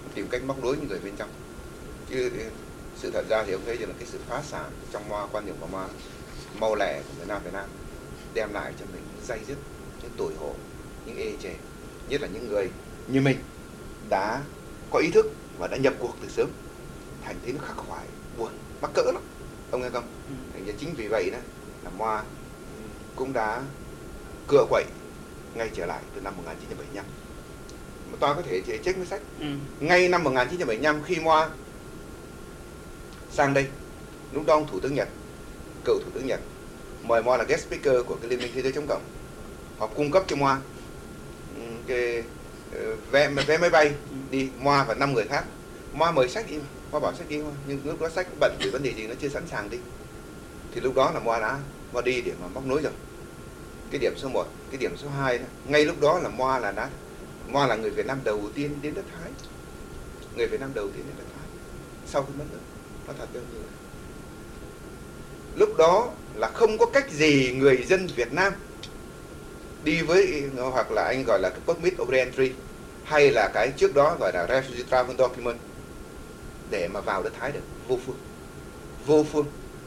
tìm cách móc nối những người bên trong. Chứ sự thật ra thì ông thấy rằng là cái sự phá sản trong Moa, quan điểm của Moa mau lẻ của Việt Nam đem lại cho mình những day dứt, những tủi hổ, những ê chề, nhất là những người như mình đã có ý thức và đã nhập cuộc từ sớm, thành thế nó khắc khoải, buồn, mắc cỡ lắm, ông nghe không? Thành ra chính vì vậy đó là Moa cũng đã cựa quậy ngay trở lại từ năm 1975. Mà ta có thể check với sách. Ngay năm 1975 khi Moa sang đây, lúc đó ông Thủ tướng Nhật, cựu Thủ tướng Nhật mời Moa là guest speaker của cái Liên minh Thế giới chống cộng. Họ cung cấp cho Moa cái vé máy bay đi, Moa và 5 người khác. Moa mời sách đi, Moa bảo sách đi, nhưng lúc đó sách bận vì vấn đề gì nó chưa sẵn sàng đi. Thì lúc đó là Moa đi để mà móc nối rồi. Cái điểm số 1, cái điểm số 2 đó, ngay lúc đó là Moa là người Việt Nam đầu tiên đến đất Thái. Người Việt Nam đầu tiên đến đất Thái sau khi mất nước. Nó thật như vậy. Lúc đó là không có cách gì người dân Việt Nam đi với, hoặc là anh gọi là cái permit of re-entry, hay là cái trước đó gọi là refugee travel document, để mà vào đất Thái được. Vô phương.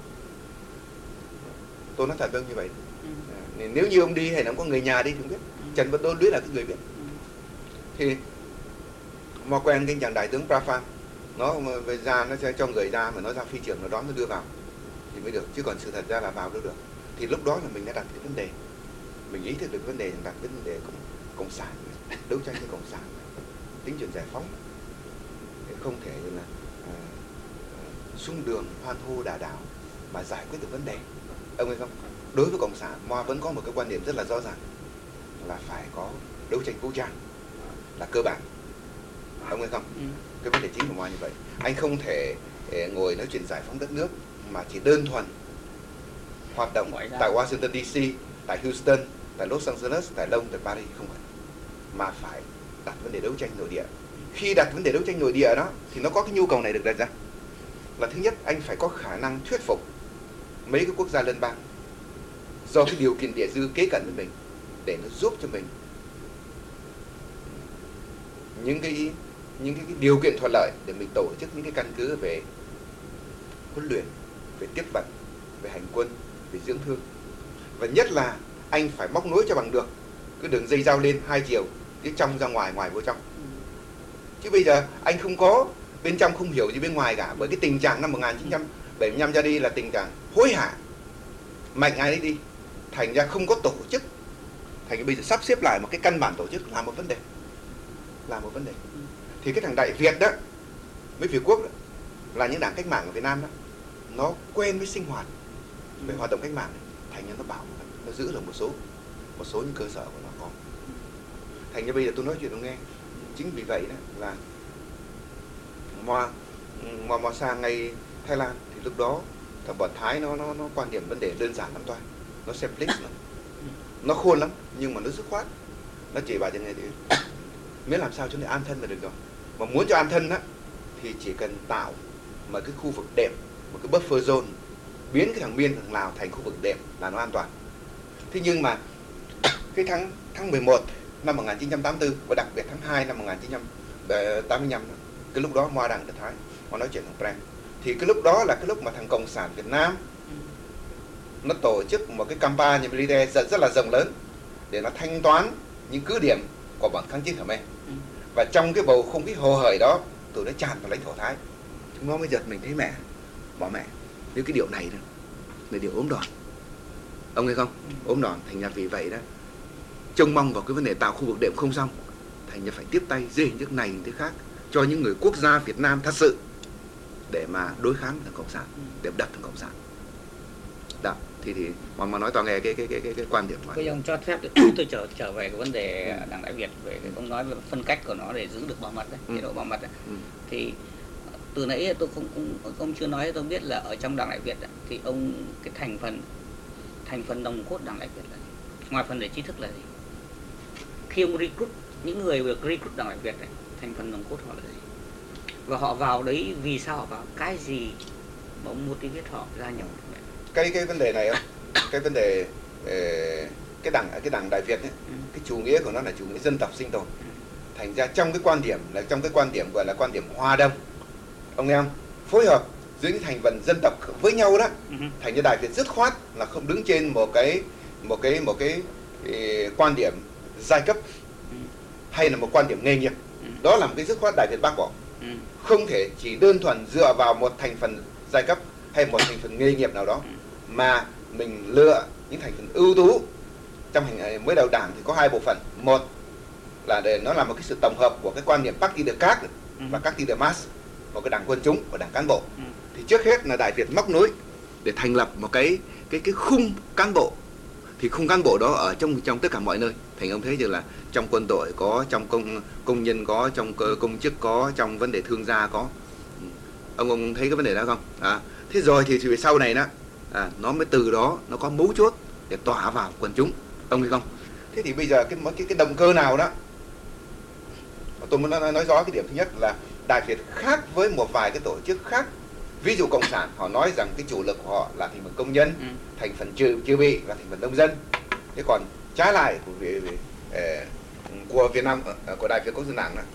Tôi nói thật với ông như vậy. Nếu như ông đi hay là ông có người nhà đi thì không biết. Trần Văn Đôn là cái người biết. Thì Moa quen cái chàng đại tướng Prafan, nó ra, nó sẽ cho người ra, mà nó ra phi trường, nó đón, nó đưa vào thì mới được, chứ còn sự thật ra là vào đâu được. Thì lúc đó là mình đã đặt cái vấn đề, mình ý thức được vấn đề, đặt vấn đề cộng sản, đấu tranh với cộng sản, tính chuyện giải phóng, không thể là xung đường hoan hô đả đảo mà giải quyết được vấn đề. Ông thấy không? Đối với cộng sản, Moa vẫn có một cái quan điểm rất là rõ ràng là phải có đấu tranh vũ trang là cơ bản. Ông thấy không? Cái vấn đề chính của Moa như vậy. Anh không thể ngồi nói chuyện giải phóng đất nước mà chỉ đơn thuần hoạt động tại Washington DC, tại Houston, tại Los Angeles, tại London, tại Paris, không phải, mà phải đặt vấn đề đấu tranh nội địa. Khi đặt vấn đề đấu tranh nội địa đó thì nó có cái nhu cầu này được đặt ra, là thứ nhất, anh phải có khả năng thuyết phục mấy cái quốc gia lân bang do cái điều kiện địa dư kế cận với mình để nó giúp cho mình những cái điều kiện thuận lợi để mình tổ chức những cái căn cứ về huấn luyện, về tiếp vận, về hành quân, về dưỡng thương. Và nhất là anh phải móc nối cho bằng được cái đường dây giao lên hai chiều, cái trong ra ngoài, ngoài vô trong. Chứ bây giờ anh không có, bên trong không hiểu gì bên ngoài cả, bởi cái tình trạng năm 1975 ra đi là tình trạng hối hả, mạnh ai đấy đi, thành ra không có tổ chức. Thành ra bây giờ sắp xếp lại một cái căn bản tổ chức là một vấn đề. Thì cái thằng Đại Việt đó, với Việt Quốc đó, là những đảng cách mạng ở Việt Nam đó, nó quen với sinh hoạt, với hoạt động cách mạng này. Thành ra nó bảo, nó giữ được một số những cơ sở của nó có. Thành ra bây giờ tôi nói chuyện ông nghe. Chính vì vậy đó là Moa sang ngay Thái Lan, thì lúc đó thằng bọn Thái nó quan điểm vấn đề đơn giản lắm thôi, nó simplist lắm, nó khôn lắm, nhưng mà nó dứt khoát. Nó chỉ bảo cho người thì miễn làm sao cho nó an thân là được rồi. Mà muốn cho an thân á thì chỉ cần tạo một cái khu vực đệm, một cái buffer zone, biến cái thằng Miên, thằng Lào thành khu vực đệm là nó an toàn. Thế nhưng mà cái tháng 11 năm 1984 và đặc biệt tháng 2 năm 1985, cái lúc đó Moa đang ở Thái, Moa nói chuyện thằng Prem, thì cái lúc đó là cái lúc mà thằng Cộng sản Việt Nam nó tổ chức một cái campaign military rất là rộng lớn để nó thanh toán những cứ điểm của bọn kháng chiến Khmer. Và trong cái bầu không khí hồ hởi đó, tụi nó tràn vào lãnh thổ Thái. Chúng nó mới giật mình thấy mẹ, bỏ mẹ, nếu cái điều này đó là điều ốm đòn. Ông nghe không? Ốm đòn. Thành ra vì vậy đó, trông mong vào cái vấn đề tạo khu vực đệm không xong, thành ra phải tiếp tay dưới hình thức này hình thức khác cho những người quốc gia Việt Nam thật sự để mà đối kháng với thằng Cộng sản, để đập thằng Cộng sản. Đó, thì mà nói toàn nghe cái quan điểm của anh. Ông cho phép tôi trở về cái vấn đề Đảng Đại Việt, về cái ông nói về phân cách của nó để giữ được bảo mật đấy, chế độ bảo mật đấy. Thì từ nãy tôi không chưa nói, tôi biết là ở trong Đảng Đại Việt ấy, thì ông cái thành phần nòng cốt Đảng Đại Việt là gì? Ngoài phần để trí thức là gì? Khi ông recruit những người được recruit Đảng Đại Việt ấy, thành phần nòng cốt họ là gì? Và họ vào đấy vì sao họ vào? Cái gì mà ông motivate họ ra nhập? Cái vấn đề này không? Cái vấn đề cái đảng Đại Việt ấy, cái chủ nghĩa của nó là chủ nghĩa dân tộc sinh tồn. Thành ra trong cái quan điểm gọi là quan điểm hòa đồng, ông em phối hợp giữa những thành phần dân tộc với nhau đó, thành ra Đại Việt dứt khoát là không đứng trên một cái quan điểm giai cấp hay là một quan điểm nghề nghiệp. Đó là một cái dứt khoát Đại Việt bác bỏ. Không thể chỉ đơn thuần dựa vào một thành phần giai cấp hay một thành phần nghề nghiệp nào đó, mà mình lựa những thành phần ưu tú. Trong mới đầu Đảng thì có hai bộ phận. Một là để nó là một cái sự tổng hợp của cái quan niệm Parti de Classe và Parti de Masse, một cái đảng quân chúng và đảng cán bộ. Thì trước hết là Đại Việt móc nối để thành lập một cái khung cán bộ. Thì khung cán bộ đó ở trong tất cả mọi nơi. Thành ông thấy được là trong quân đội có, trong công nhân có, trong công chức có, trong vấn đề thương gia có. Ông thấy cái vấn đề đó không? Thế rồi thì sau này đó nó mới từ đó nó có mấu chốt để tỏa vào quần chúng, ông thấy không? Thế thì bây giờ cái động cơ nào đó, tôi muốn nói rõ cái điểm thứ nhất là Đại Việt khác với một vài cái tổ chức khác. Ví dụ Cộng sản họ nói rằng cái chủ lực của họ là thành phần công nhân, thành phần trừ bị và thành phần nông dân. Thế còn trái lại của Việt Nam, của Đại Việt Quốc dân Đảng đó,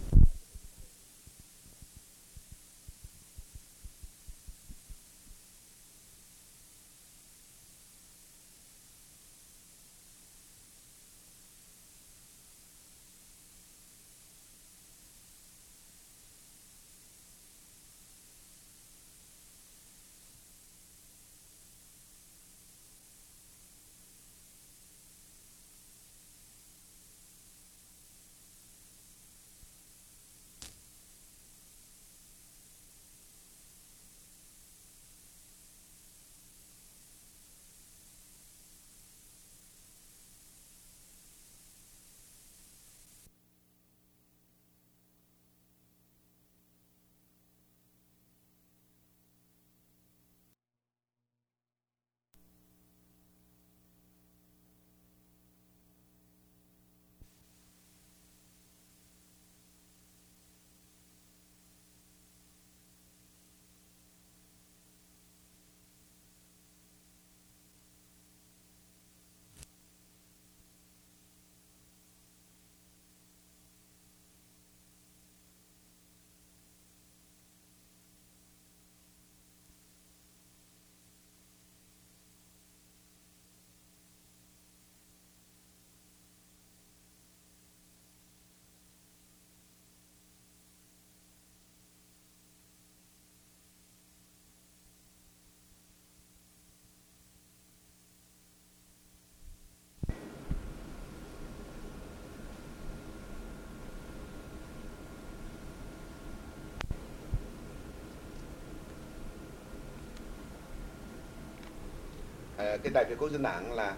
cái Đại Việt Quốc dân Đảng là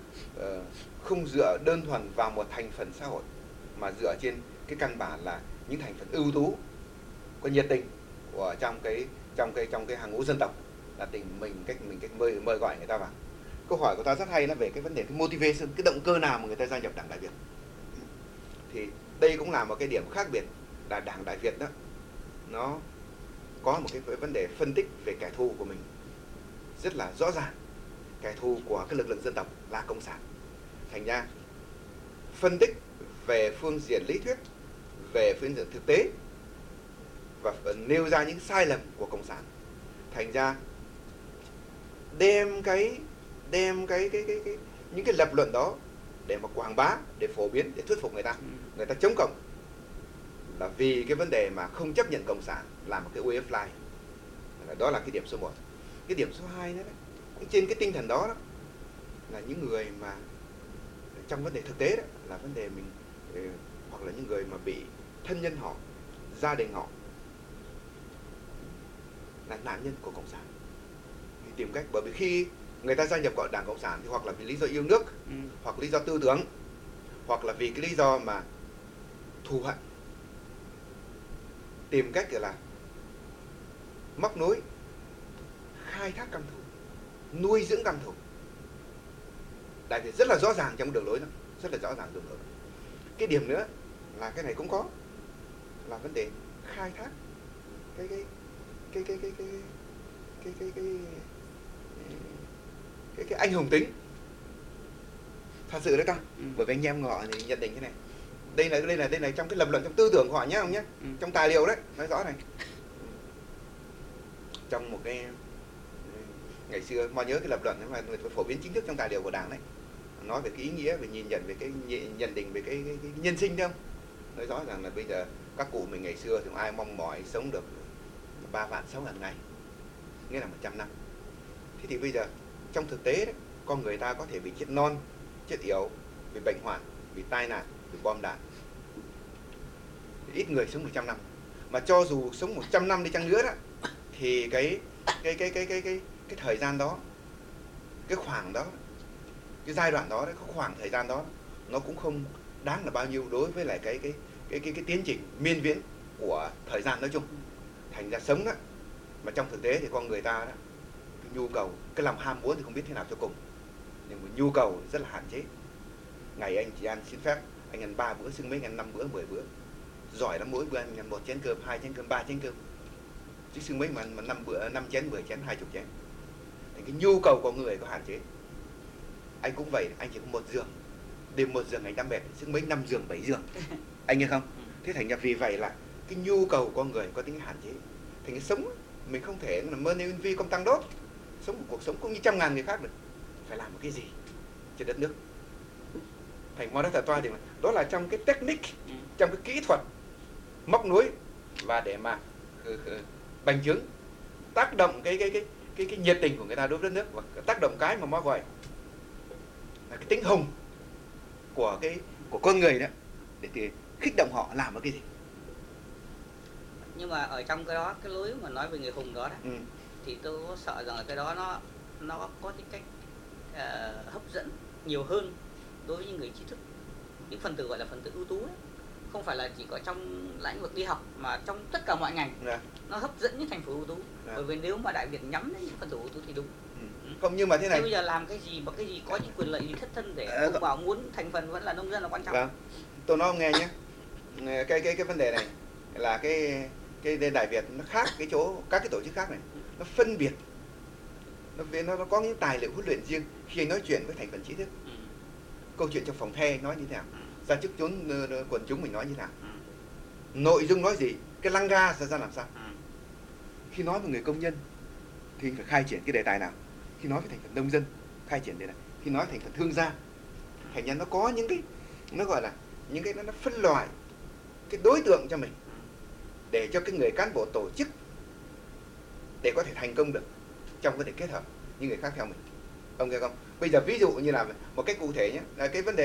không dựa đơn thuần vào một thành phần xã hội, mà dựa trên cái căn bản là những thành phần ưu tú, có nhiệt tình của trong cái hàng ngũ dân tộc, là mình cách mời gọi người ta vào. Câu hỏi của ta rất hay là về cái vấn đề cái motivation, cái động cơ nào mà người ta gia nhập Đảng Đại Việt. Thì đây cũng là một cái điểm khác biệt, là Đảng Đại Việt đó nó có một cái vấn đề phân tích về kẻ thù của mình rất là rõ ràng. Kẻ thù của cái lực lượng dân tộc là Cộng sản. Thành ra phân tích về phương diện lý thuyết, về phương diện thực tế, và nêu ra những sai lầm của Cộng sản. Thành ra đem những cái lập luận đó để mà quảng bá, để phổ biến, để thuyết phục người ta chống Cộng, là vì cái vấn đề mà không chấp nhận Cộng sản là một cái way of life. Đó là cái điểm số 1. Cái điểm số 2 nữa đấy, trên cái tinh thần đó, là những người mà trong vấn đề thực tế đó, là vấn đề mình hoặc là những người mà bị thân nhân họ, gia đình họ là nạn nhân của Cộng sản, thì tìm cách, bởi vì khi người ta gia nhập vào Đảng Cộng sản thì hoặc là vì lý do yêu nước, hoặc lý do tư tưởng, hoặc là vì cái lý do mà thù hận, tìm cách là móc nối, khai thác căm thù, nuôi dưỡng căm thù. Đại Việt rất là rõ ràng trong đường lối đó, rất là rõ ràng đường lối. Cái điểm nữa là cái này cũng có, là vấn đề khai thác cái anh hùng tính thật sự đấy ta. Bởi vì anh em ngọ thì nhận định thế này, Đây là trong cái lập luận, trong tư tưởng của họ nhé ông nhé, trong tài liệu đấy nói rõ này. Trong một cái ngày xưa mà nhớ cái lập luận mà người phổ biến chính thức trong tài liệu của Đảng đấy, nói về cái ý nghĩa, về nhìn nhận, về cái nhận định về cái nhân sinh đấy không? Nói rõ rằng là bây giờ các cụ mình ngày xưa thì ai mong mỏi sống được 3 vạn 6 ngàn ngày, nghĩa là 100 năm. Thế thì bây giờ trong thực tế đấy, con người ta có thể bị chết non, chết yếu, bị bệnh hoạn, bị tai nạn, bị bom đạn. Ít người sống 100 năm. Mà cho dù sống 100 năm đi chăng nữa đó, thì cái thời gian đó, cái khoảng đó, cái giai đoạn đó, cái khoảng thời gian đó, nó cũng không đáng là bao nhiêu đối với lại cái tiến trình miên viễn của thời gian nói chung. Thành ra sống đó, mà trong thực tế thì con người ta đó, cái nhu cầu, cái lòng ham muốn thì không biết thế nào cho cùng, nhưng mà nhu cầu rất là hạn chế. Ngày anh chỉ ăn, xin phép anh ăn 3 bữa, xưng mấy anh ăn 5 bữa, 10 bữa, giỏi lắm mỗi bữa anh ăn 1 chén cơm, 2 chén cơm, 3 chén cơm, chứ xưng mấy mà 5 bữa, 5 chén, 10 chén, 20 chén. Thì cái nhu cầu của người có hạn chế. Anh cũng vậy, anh chỉ có 1 giường, đêm 1 giường anh đã mệt, xưng mấy 5 giường, 7 giường, anh nghe không? Thế thành ra vì vậy là cái nhu cầu con người có tính hạn chế. Thành cái sống mình không thể là mơ nên vi công tăng đốt, sống một cuộc sống cũng như trăm ngàn người khác được, phải làm một cái gì cho đất nước. Thành món đó thật toa thì đó là trong cái technique, trong cái kỹ thuật móc nối và để mà bành trướng, tác động cái nhiệt tình của người ta đối với đất nước, và tác động cái mà nó gọi là cái tính hùng của con người đó, để thì khích động họ làm một cái gì. Nhưng mà ở trong cái đó, cái lối mà nói về người hùng đó, thì tôi có sợ rằng là cái đó nó có cái cách hấp dẫn nhiều hơn đối với những người trí thức, những phần tử gọi là phần tử ưu tú ấy. Không phải là chỉ có trong lĩnh vực đi học mà trong tất cả mọi ngành, nó hấp dẫn những thành phố ưu tú. Bởi vì nếu mà Đại Việt nhắm đến những phần tử ưu tú thì đúng. Không, nhưng mà thế này, thế bây giờ làm cái gì mà cái gì có những quyền lợi gì thất thân để ông bảo muốn thành phần vẫn là nông dân là quan trọng. Vâng. Tôi nói ông nghe nhé, cái vấn đề này là cái Đại Việt nó khác cái chỗ các cái tổ chức khác này, nó phân biệt, nó có những tài liệu huấn luyện riêng khi anh nói chuyện với thành phần trí thức. Câu chuyện trong phòng the nói như thế nào, ra trước quần chúng mình nói như thế nào, nội dung nói gì, cái lăng ga ra làm sao. Khi nói với người công nhân thì anh phải khai triển cái đề tài nào, khi nói với thành phần nông dân khai triển đề này, khi nói thành phần thương gia. Thành ra nó có những cái, nó gọi là những cái nó phân loại cái đối tượng cho mình, để cho cái người cán bộ tổ chức để có thể thành công được trong vấn đề kết hợp những người khác theo mình. Ông nghe không? Bây giờ ví dụ như là một cách cụ thể nhé, là cái vấn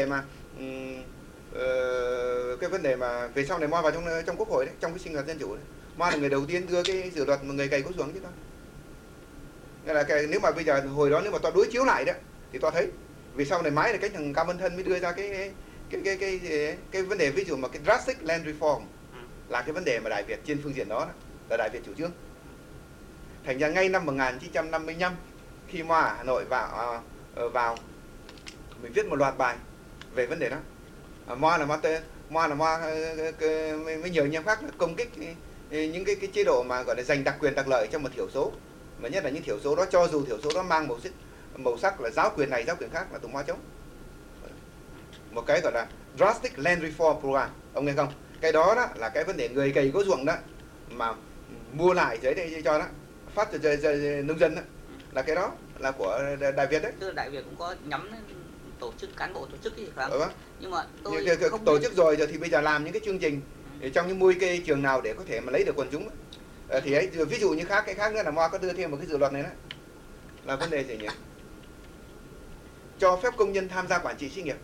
đề mà về sau này moi vào trong Quốc hội đấy, trong cái sinh hoạt dân chủ đấy, moi là người đầu tiên đưa cái dự luật mà người cày có ruộng chứ thôi. Nghĩa là nếu mà bây giờ hồi đó nếu mà tôi đối chiếu lại đó thì tôi thấy vì sau này mãi là cái thằng Cao Văn Thân mới đưa ra cái vấn đề, ví dụ mà cái drastic land reform là cái vấn đề mà Đại Việt trên phương diện đó là Đại Việt chủ trương. Thành ra ngay năm 1955 khi mà Hà Nội vào mình viết một loạt bài về vấn đề đó. Mo với nhiều anh em khác là công kích những cái chế độ mà gọi là dành đặc quyền đặc lợi cho một thiểu số, mà nhất là những thiểu số đó, cho dù thiểu số đó mang màu sắc là giáo quyền này giáo quyền khác, là tụi Mo chống. Một cái gọi là drastic land reform program, ông nghe không? Cái đó là cái vấn đề người cày có ruộng đó mà mua lại giấy đây cho đó, phát cho nông dân đó, là cái đó là của Đại Việt đấy. Tức là Đại Việt cũng có nhắm đến tổ chức, cán bộ tổ chức gì phải không? Nhưng mà tôi không tổ chức rồi thì bây giờ làm những cái chương trình trong những môi cây trường nào để có thể mà lấy được quần chúng thì ấy, ví dụ như cái khác nữa là Mo có đưa thêm một cái dự luật này đó, là vấn đề gì nhỉ? Cho phép công nhân tham gia quản trị xí nghiệp.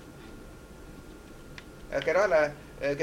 Cái đó là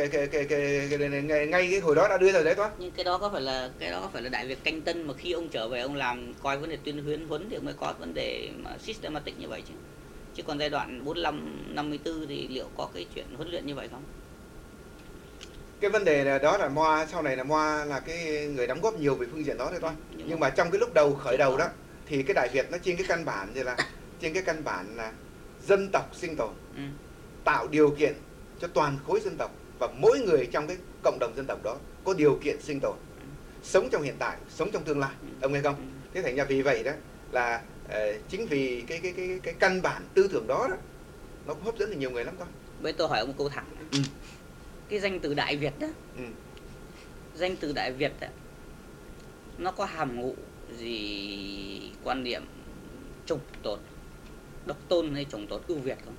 ngay cái hồi đó đã đưa rồi đấy toán. Nhưng cái đó có phải là Đại Việt canh tân mà khi ông trở về ông làm coi vấn đề tuyên huấn thì mới có vấn đề mà systematic như vậy chứ còn giai đoạn 45-54 thì liệu có cái chuyện huấn luyện như vậy không? Cái vấn đề đó là Mo sau này là Mo là cái người đóng góp nhiều về phương diện đó thôi toán. Nhưng mà trong cái lúc khởi đầu đó thì cái Đại Việt nó trên cái căn bản là dân tộc sinh tồn, tạo điều kiện cho toàn khối dân tộc và mỗi người trong cái cộng đồng dân tộc đó có điều kiện sinh tồn, sống trong hiện tại, sống trong tương lai, ông nghe không? Thế thành ra vì vậy đó là chính vì cái căn bản tư tưởng đó nó hấp dẫn được nhiều người lắm thôi. Bây tôi hỏi ông một câu thẳng. cái danh từ Đại Việt đó, danh từ Đại Việt đó, nó có hàm ngụ gì quan điểm trùng tột, độc tôn hay trùng tột ưu việt không?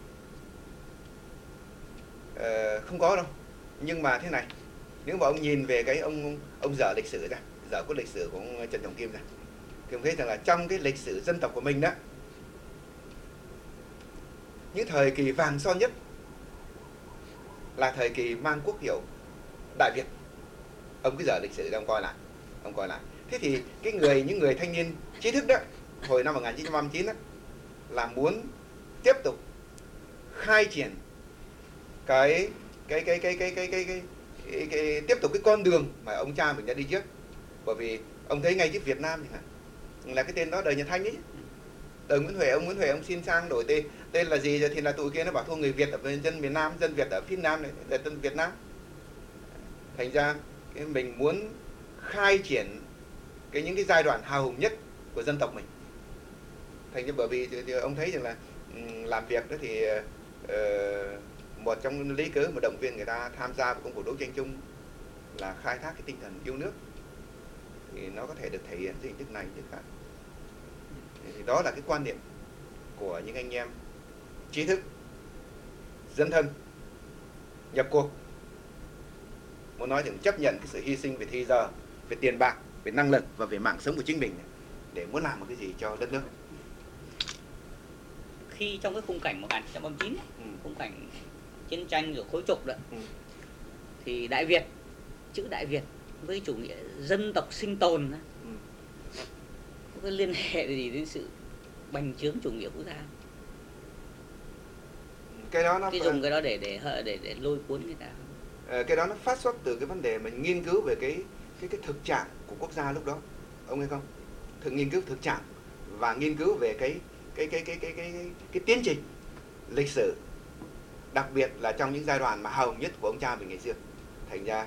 Không có đâu. Nhưng mà thế này, nếu mà ông nhìn về cái ông dở lịch sử ra, dở của lịch sử của ông Trần Trọng Kim ra, thì ông thấy rằng là trong cái lịch sử dân tộc của mình đó, những thời kỳ vàng son nhất là thời kỳ mang quốc hiệu Đại Việt. Ông cứ dở lịch sử ra ông coi lại. Thế thì những người thanh niên trí thức đó hồi năm 1939 đó là muốn tiếp tục khai triển cái tiếp tục cái con đường mà ông cha mình đã đi trước. Bởi vì ông thấy ngay trước Việt Nam là cái tên đó đời nhà Thanh ấy, đời Nguyễn Huệ. Ông Nguyễn Huệ ông xin sang đổi tên là gì rồi thì là tụi kia nó bảo thôi người Việt ở dân miền Nam, dân Việt ở phía Nam này là dân Việt Nam. Thành ra mình muốn khai triển những cái giai đoạn hào hùng nhất của dân tộc mình. Thành ra bởi vì thì ông thấy rằng là làm việc đó thì một trong lý cớ mà động viên người ta tham gia vào công cuộc đấu tranh chung là khai thác cái tinh thần yêu nước, thì nó có thể được thể hiện dưới hình thức này hình thức khác. Thì đó là cái quan điểm của những anh em trí thức, dân thân nhập cuộc, muốn nói rằng chấp nhận cái sự hy sinh về thời giờ, về tiền bạc, về năng lực và về mạng sống của chính mình để muốn làm một cái gì cho đất nước. Khi trong cái khung cảnh 1939 ấy, khung cảnh chiến tranh rồi khối trục đó, thì Đại Việt, chữ Đại Việt với chủ nghĩa dân tộc sinh tồn có cái liên hệ gì đến sự bành trướng chủ nghĩa quốc gia? Cái đó nó dùng cái đó để lôi cuốn người ta. Cái đó nó phát xuất từ cái vấn đề mình nghiên cứu về cái thực trạng của quốc gia lúc đó, ông nghe không? Nghiên cứu thực trạng và nghiên cứu về cái tiến trình lịch sử, đặc biệt là trong những giai đoạn mà hào hùng nhất của ông cha mình ngày xưa. Thành ra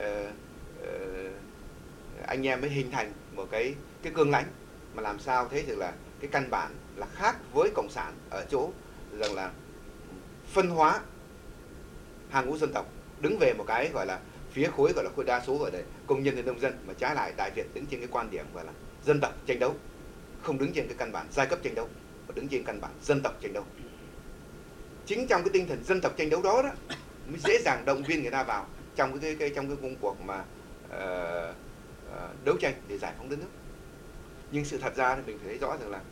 anh em mới hình thành một cái cương lãnh mà làm sao thế thì là cái căn bản là khác với cộng sản ở chỗ rằng là phân hóa hàng ngũ dân tộc, đứng về một cái gọi là phía khối gọi là khối đa số gọi là công nhân và nông dân, mà trái lại Đại Việt đứng trên cái quan điểm gọi là dân tộc tranh đấu, không đứng trên cái căn bản giai cấp tranh đấu mà đứng trên căn bản dân tộc tranh đấu. Chính trong cái tinh thần dân tộc tranh đấu đó mới dễ dàng động viên người ta vào trong cái công cuộc mà đấu tranh để giải phóng đất nước. Nhưng sự thật ra thì mình phải thấy rõ rằng là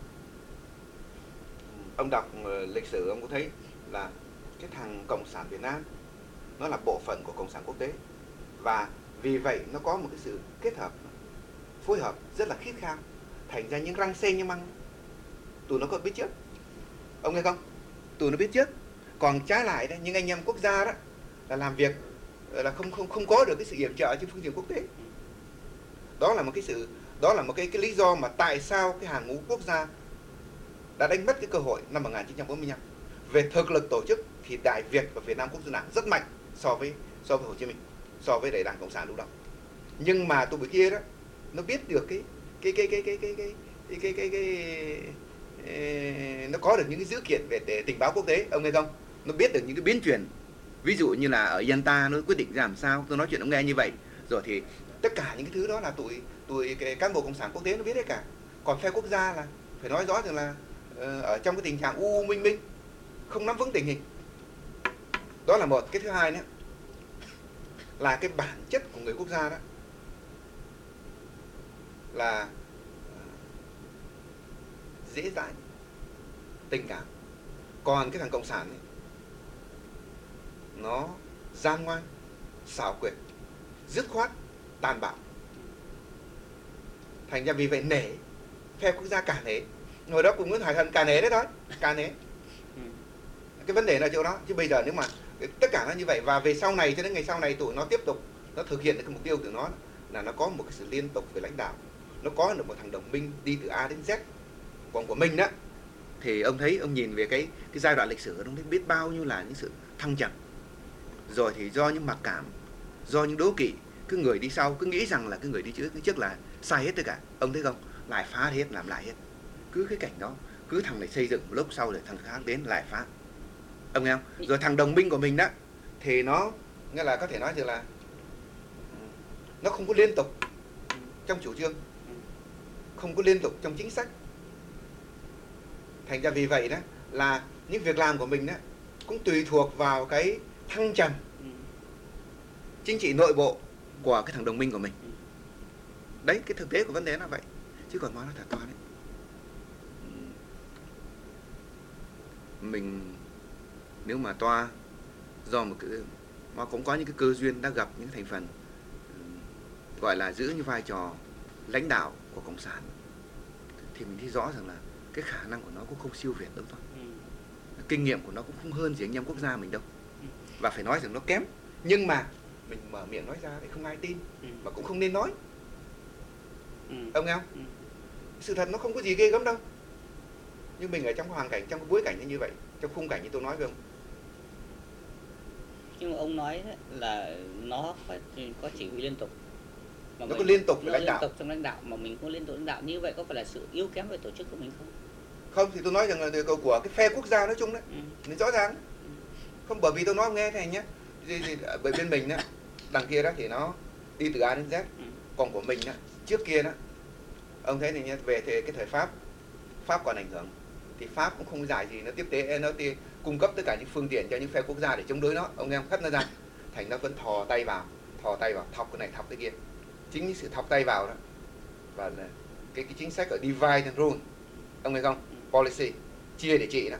ông đọc lịch sử ông có thấy là cái thằng Cộng sản Việt Nam nó là bộ phận của Cộng sản quốc tế, và vì vậy nó có một cái sự kết hợp phối hợp rất là khít khao. Thành ra những răng xê như măng tụi nó có biết trước, ông nghe không? Tụi nó biết trước. Còn trái lại đó, những anh em quốc gia đó là làm việc là không có được cái sự yểm trợ trên phương diện quốc tế. Đó là một cái lý do mà tại sao cái hàng ngũ quốc gia đã đánh mất cái cơ hội năm 1945. Về thực lực tổ chức thì Đại Việt và Việt Nam Quốc dân Đảng rất mạnh so với Hồ Chí Minh, so với Đại Đảng Cộng sản lúc đó. Nhưng mà tụi kia đó nó biết được nó có được những cái dữ kiện về tình báo quốc tế, ông nghe không? Nó biết được những cái biến chuyển, ví dụ như là ở Yalta nó quyết định ra làm sao, tôi nói chuyện ông nghe như vậy, rồi thì tất cả những cái thứ đó là tụi cái cán bộ cộng sản quốc tế nó biết hết cả. Còn phe quốc gia là phải nói rõ rằng là ở trong cái tình trạng u minh minh, không nắm vững tình hình. Đó là một. Cái thứ hai nữa là cái bản chất của người quốc gia đó là dễ dãi, tình cảm. Còn cái thằng cộng sản ấy, nó gian ngoan, xảo quyệt, dứt khoát, tàn bạo. Thành ra vì vậy nể, phe quốc gia cả nể. Hồi đó cùng Nguyễn Hoài Hận cả nể đấy thôi, cả nể. Cái vấn đề là chỗ đó. Chứ bây giờ nếu mà tất cả nó như vậy, và về sau này cho đến ngày sau này tụi nó tiếp tục nó thực hiện được cái mục tiêu của nó là nó có một cái sự liên tục về lãnh đạo, nó có được một thằng đồng minh đi từ A đến Z. Còn của mình đó thì ông thấy, ông nhìn về cái giai đoạn lịch sử, ông thấy biết bao nhiêu là những sự thăng trầm. Rồi thì do những mặc cảm, do những đố kỵ, cứ người đi sau cứ nghĩ rằng là cái người đi trước là sai hết tất cả. Ông thấy không? Lại phá hết, làm lại hết. Cứ cái cảnh đó, cứ thằng này xây dựng một lúc sau rồi thằng khác đến lại phá. Ông nghe không? Rồi thằng đồng minh của mình đó thì nó Nghĩa là có thể nói rằng là nó không có liên tục trong chủ trương, không có liên tục trong chính sách. Thành ra vì vậy đó là những việc làm của mình đó cũng tùy thuộc vào cái thăng trầm chính trị nội bộ của cái thằng đồng minh của mình. Đấy, cái thực tế của vấn đề là vậy. Chứ còn nói thật to đấy, mình nếu mà toa do một cái mà cũng có những cái cơ duyên đã gặp những thành phần gọi là giữ như vai trò lãnh đạo của cộng sản, thì mình thấy rõ rằng là cái khả năng của nó cũng không siêu việt đâu thôi. Kinh nghiệm của nó cũng không hơn gì anh em quốc gia mình đâu. Và phải nói rằng nó kém, nhưng mà mình mở miệng nói ra thì không ai tin, mà cũng không nên nói. Ông nghe không? Sự thật nó không có gì ghê gớm đâu. Nhưng mình ở trong hoàn cảnh, trong cái bối cảnh như vậy, trong khung cảnh như tôi nói với ông. Nhưng mà ông nói là nó có chỉ huy liên tục. Mà nó có liên tục nó lãnh đạo. liên tục trong lãnh đạo, mà mình không liên tục lãnh đạo, như vậy có phải là sự yếu kém về tổ chức của mình không? Không, thì tôi nói rằng là của cái phe quốc gia nói chung đấy, nó rõ ràng. Không, bởi vì tôi nói ông nghe thế này nhé, bởi bên mình đó, đằng kia đó thì nó đi từ A đến Z, còn của mình đó, trước kia đó, ông thấy này nhé, về cái thời Pháp còn ảnh hưởng, thì Pháp cũng không giải gì, nó tiếp tế, nó cung cấp tất cả những phương tiện cho những phe quốc gia để chống đối nó, ông em khất nó ra, thành nó vẫn thò tay vào, thọc cái này thọc cái kia. Chính những sự thọc tay vào đó, và cái chính sách ở divide and rule, ông nghe không? Policy chia để trị đó,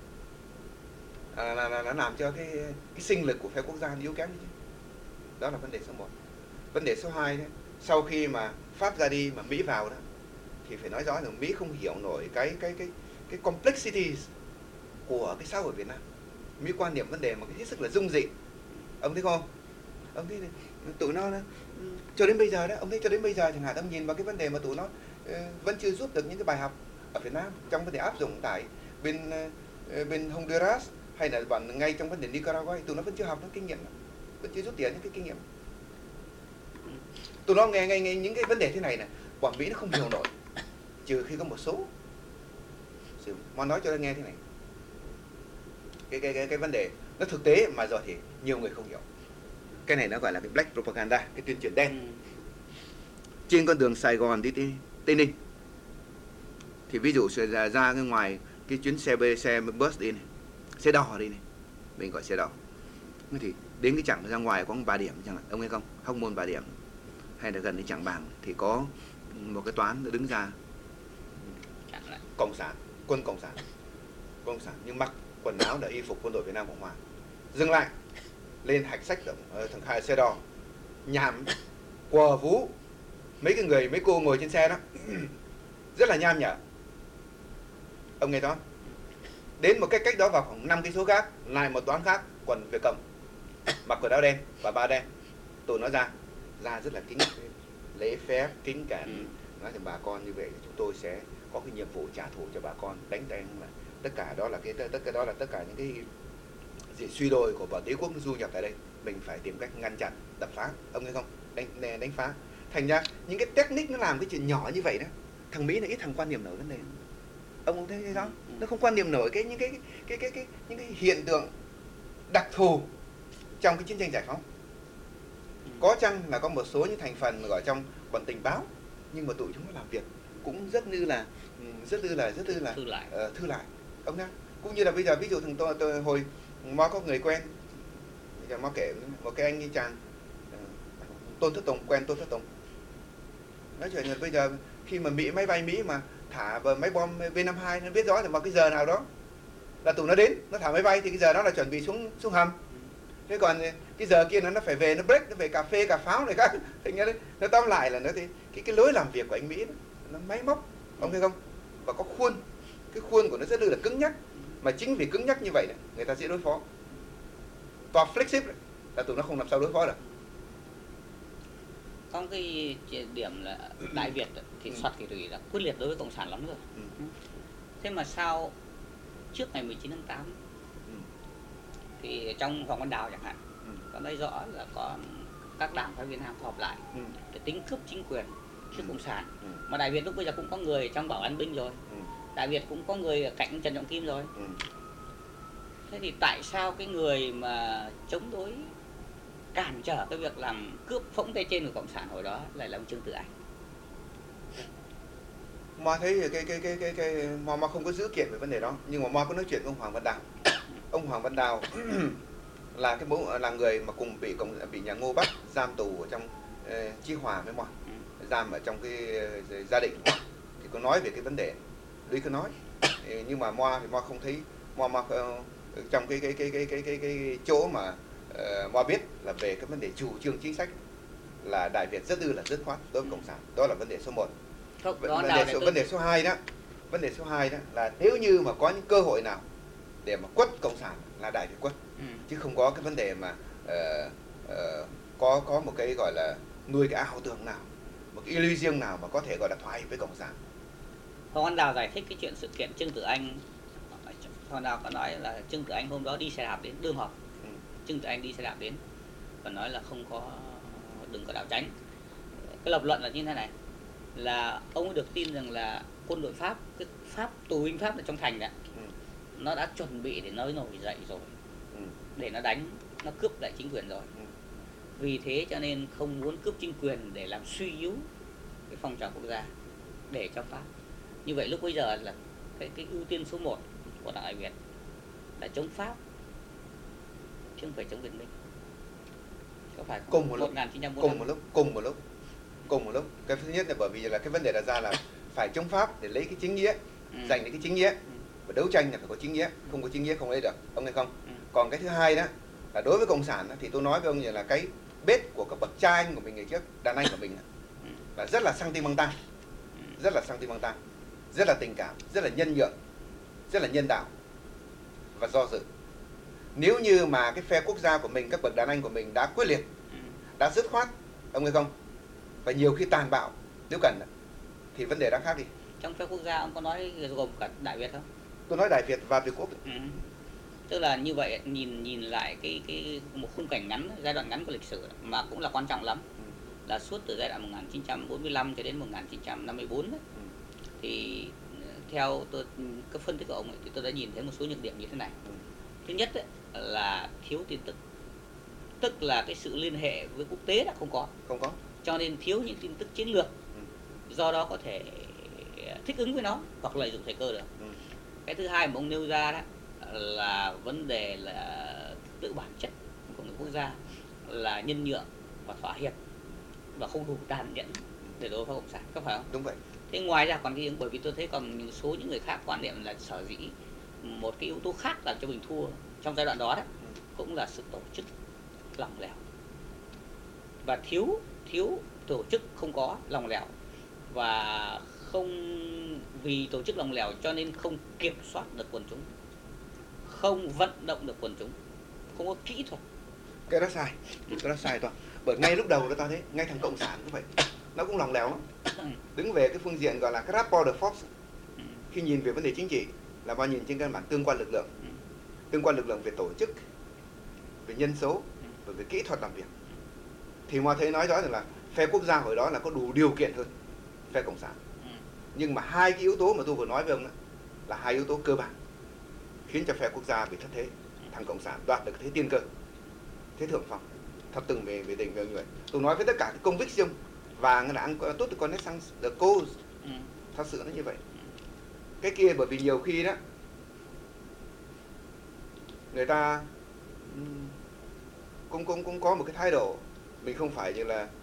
nó làm cho cái sinh lực của phe quốc gia nó yếu kém như thế. Đó là vấn đề số 1. Vấn đề số 2 đấy, sau khi mà Pháp ra đi mà Mỹ vào đó, thì phải nói rõ rằng Mỹ không hiểu nổi cái complexities của cái xã hội Việt Nam. Mỹ quan niệm vấn đề mà cái hết sức là dung dị. Ông thấy không? Ông thấy tụi nó cho đến bây giờ đó, ông thấy cho đến bây giờ chẳng hạn, ông nhìn vào cái vấn đề mà tụi nó vẫn chưa rút được những cái bài học ở Việt Nam trong vấn đề áp dụng tại bên Honduras, hay là bạn ngay trong vấn đề Nicaragua, tụi nó vẫn chưa học được kinh nghiệm, vẫn chưa rút tiền những cái kinh nghiệm. Tụi nó nghe những cái vấn đề thế này này, bọn Mỹ nó không hiểu nổi, trừ khi có một số mà nói cho nó nghe thế này. Cái vấn đề nó thực tế mà rồi thì nhiều người không hiểu. Cái này nó gọi là cái black propaganda, cái tuyên truyền đen. Trên con đường Sài Gòn đi Tây Ninh, thì ví dụ ra cái ngoài cái chuyến xe bus đi này, xe đò đi này, mình gọi xe đò, thì đến cái chặng ra ngoài có 3 điểm chẳng hạn, ông nghe không? Hóc Môn 3 điểm, hay là gần đến Trảng Bàng thì có một cái toán đứng ra, cộng sản, quân cộng sản nhưng mặc quần áo là y phục quân đội Việt Nam Cộng Hòa, dừng lại lên hạch sách thằng khai xe đò, nhảm quờ vú mấy cô ngồi trên xe đó rất là nham nhở. Ông nghe đó, đến một cái cách đó vào khoảng 5 cây số khác lại một toán khác, quần Việt Cộng, mặc quần áo đen và ba đen, tụi nó ra rất là kính lễ phép, kính cẩn, nói rằng bà con như vậy chúng tôi sẽ có cái nhiệm vụ trả thù cho bà con, đánh là tất cả đó là tất cả những cái gì suy đồi của bọn đế quốc nó du nhập tại đây, mình phải tìm cách ngăn chặn, đập phá, ông nghe không? Đánh phá. Thành ra những cái technique nó làm cái chuyện nhỏ như vậy đó, thằng Mỹ nó ít thằng quan niệm nổi vấn đề. Ông không thấy đó? Nó không quan niệm nổi những cái hiện tượng đặc thù trong cái chiến tranh giải phóng. Có chăng là có một số những thành phần gọi trong bọn tình báo, nhưng mà tụi chúng nó làm việc cũng rất như là thư lại. Ông nghe? Cũng như là bây giờ ví dụ thằng tôi hồi mà có người quen, bây giờ mà kể một cái anh như chàng Tôn Thất Tùng, quen Tôn Thất Tùng, nói chuyện là bây giờ khi mà máy bay Mỹ mà thả vào máy bom B-52, nó biết rõ là vào cái giờ nào đó là tụi nó đến, nó thả máy bay thì cái giờ đó là chuẩn bị xuống hầm. Thế còn cái giờ kia nó phải về, nó break, nó về cà phê, cà pháo này khác. Thành ra nó tóm lại là nó thì cái lối làm việc của anh Mỹ đó, nó máy móc, ông thấy không? Và có khuôn, cái khuôn của nó rất là cứng nhắc, mà chính vì cứng nhắc như vậy này, người ta dễ đối phó. Và flexible là tụi nó không làm sao đối phó được. Có cái điểm là Đại Việt thì Soạt Kỳ Thủy đã quyết liệt đối với cộng sản lắm rồi. Thế mà sao trước ngày 19 tháng 8 thì trong Hoàng Văn Đào chẳng hạn, có nói rõ là có các đảng phái Việt Nam họp lại để tính cướp chính quyền trước cộng sản. Mà Đại Việt lúc bây giờ cũng có người trong Bảo An Binh rồi, Đại Việt cũng có người ở cạnh Trần Trọng Kim rồi. Thế thì tại sao cái người mà chống đối cản trở cái việc làm cướp phỗng tay trên của cộng sản hồi đó lại là ông Trương Tử Anh. Mo thấy cái Mo không có dữ kiện về vấn đề đó, nhưng mà Mo có nói chuyện với ông Hoàng Văn Đào. Ông Hoàng Văn Đào là là người mà cùng bị nhà Ngô bắt giam tù ở trong Chí Hòa với Mo, giam ở trong cái gia đình Mo, thì có nói về cái vấn đề, Lý có nói, nhưng mà Mo thì Mo không thấy Mo trong cái chỗ mà Mo biết là về cái vấn đề chủ trương chính sách là Đại Việt rất dứt khoát đối với cộng sản, đó là vấn đề số 1. Vấn đề số 2 đó, vấn đề số 2 đó là nếu như mà có những cơ hội nào để mà quất cộng sản là Đại Việt quất, chứ không có cái vấn đề mà có một cái gọi là nuôi cái ảo tưởng nào, một cái illusion nào mà có thể gọi là thỏa hiệp với cộng sản. Hoàng Văn Đào giải thích cái chuyện sự kiện Trương Tử Anh. Hoàng Đào có nói là Trương Tử Anh hôm đó đi xe đạp đến đương họp, Trương Tử Anh đi xe đạp đến và nói là đừng có đảo tránh. Cái lập luận là như thế này, là ông ấy được tin rằng là quân đội Pháp, cái tù binh Pháp ở trong thành đó, nó đã chuẩn bị để nó nổi dậy rồi, để nó đánh, nó cướp lại chính quyền rồi. Vì thế cho nên không muốn cướp chính quyền để làm suy yếu cái phong trào quốc gia để cho Pháp. Như vậy lúc bây giờ là cái ưu tiên số 1 của Đảng Đại Việt là chống Pháp, chứ không phải chống Việt Minh. Có phải cùng một lúc. Cái thứ nhất là bởi vì là cái vấn đề đặt ra là phải chống Pháp để lấy cái chính nghĩa, giành lấy cái chính nghĩa, và đấu tranh là phải có chính nghĩa, không có chính nghĩa không lấy được, ông nghe không? Còn cái thứ hai đó là đối với cộng sản đó, thì tôi nói với ông như là cái bếp của các bậc cha anh của mình ngày trước, đàn anh của mình là rất là sentimental, rất là tình cảm, rất là nhân nhượng, rất là nhân đạo và do dự. Nếu như mà cái phe quốc gia của mình, các bậc đàn anh của mình đã quyết liệt, đã dứt khoát, ông nghe không, và nhiều khi tàn bạo nếu cần, thì vấn đề đã khác đi. Trong phe quốc gia ông có nói gồm cả Đại Việt không? Tôi nói Đại Việt và Việt Quốc. Tức là như vậy, nhìn lại cái một khung cảnh ngắn, giai đoạn ngắn của lịch sử mà cũng là quan trọng lắm, là suốt từ giai đoạn 1945 cho đến 1954 đấy, thì theo cái phân tích của ông ấy, thì tôi đã nhìn thấy một số nhược điểm như thế này. Thứ nhất ấy, là thiếu tin tức, tức là cái sự liên hệ với quốc tế đã không có, cho nên thiếu những tin tức chiến lược, do đó có thể thích ứng với nó hoặc lợi dụng thời cơ được. Cái thứ hai mà ông nêu ra đó là vấn đề là tự bản chất của người quốc gia là nhân nhượng và thỏa hiệp và không đủ tàn nhẫn để đối phó cộng sản, có phải không? Đúng vậy. Thế ngoài ra còn bởi vì tôi thấy còn những người khác quan niệm là sở dĩ một cái yếu tố khác làm cho mình thua trong giai đoạn đó đấy, cũng là sự tổ chức lỏng lẻo và thiếu tổ chức không có lỏng lẻo, và không vì tổ chức lỏng lẻo cho nên không kiểm soát được quần chúng, không vận động được quần chúng, không có kỹ thuật. Cái đó sai toàn. Bởi ngay lúc đầu ta thấy ngay thằng cộng sản cũng vậy, nó cũng lỏng lẻo lắm. Đứng về cái phương diện gọi là cái rapport de force, khi nhìn về vấn đề chính trị là bao nhìn trên căn bản tương quan lực lượng về tổ chức, về nhân số và về kỹ thuật làm việc, thì mà thấy nói rõ rằng là phe quốc gia hồi đó là có đủ điều kiện hơn phe cộng sản. Nhưng mà hai cái yếu tố mà tôi vừa nói với ông đó là hai yếu tố cơ bản khiến cho phe quốc gia bị thất thế, thằng cộng sản đoạt được thế tiên cơ, thế thượng phong, thật từng về tình về như vậy. Tôi nói với tất cả cái conviction và là ăn tốt được connaissance the cause, thật sự nó như vậy. Cái kia bởi vì nhiều khi đó người ta cũng có một cái thái độ, mình không phải như là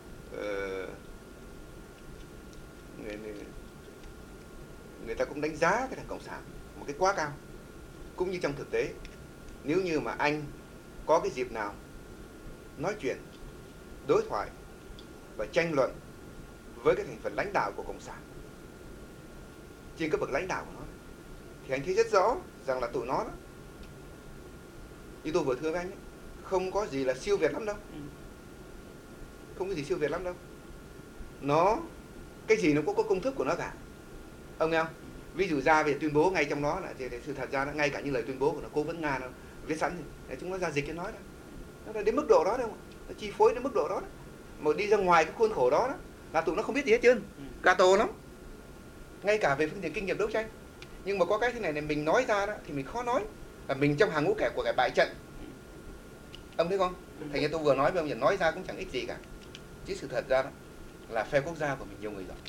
người ta cũng đánh giá cái thằng cộng sản một cái quá cao. Cũng như trong thực tế, nếu như mà anh có cái dịp nào nói chuyện, đối thoại và tranh luận với cái thành phần lãnh đạo của cộng sản, trên các bậc lãnh đạo của nó, thì anh thấy rất rõ rằng là tụi nó đó, như tôi vừa thưa với anh ấy, không có gì là siêu việt lắm đâu. Không có gì siêu việt lắm đâu. Nó cái gì nó cũng có công thức của nó cả, ông nghe không? Ví dụ ra về tuyên bố ngay trong đó là thì sự thật ra nó ngay cả như lời tuyên bố của nó cố vấn Nga nó viết sẵn thì chúng nó ra dịch cái nói đó, nó là đến mức độ đó đâu, nó chi phối đến mức độ đó, mà đi ra ngoài cái khuôn khổ đó là tụi nó không biết gì hết trơn, cà tổ lắm, ngay cả về phương diện kinh nghiệm đấu tranh. Nhưng mà có cái thế này này mình nói ra đó thì mình khó nói là mình trong hàng ngũ kẻ của cái bại trận, ông thấy không? Thành ra tôi vừa nói với ông là nói ra cũng chẳng ích gì cả. Chứ sự thật ra đó là phe quốc gia của mình nhiều người giỏi.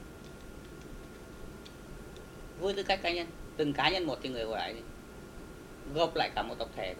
Với tư cách cá nhân, từng cá nhân một thì người gọi lại gộp lại cả một tập thể thì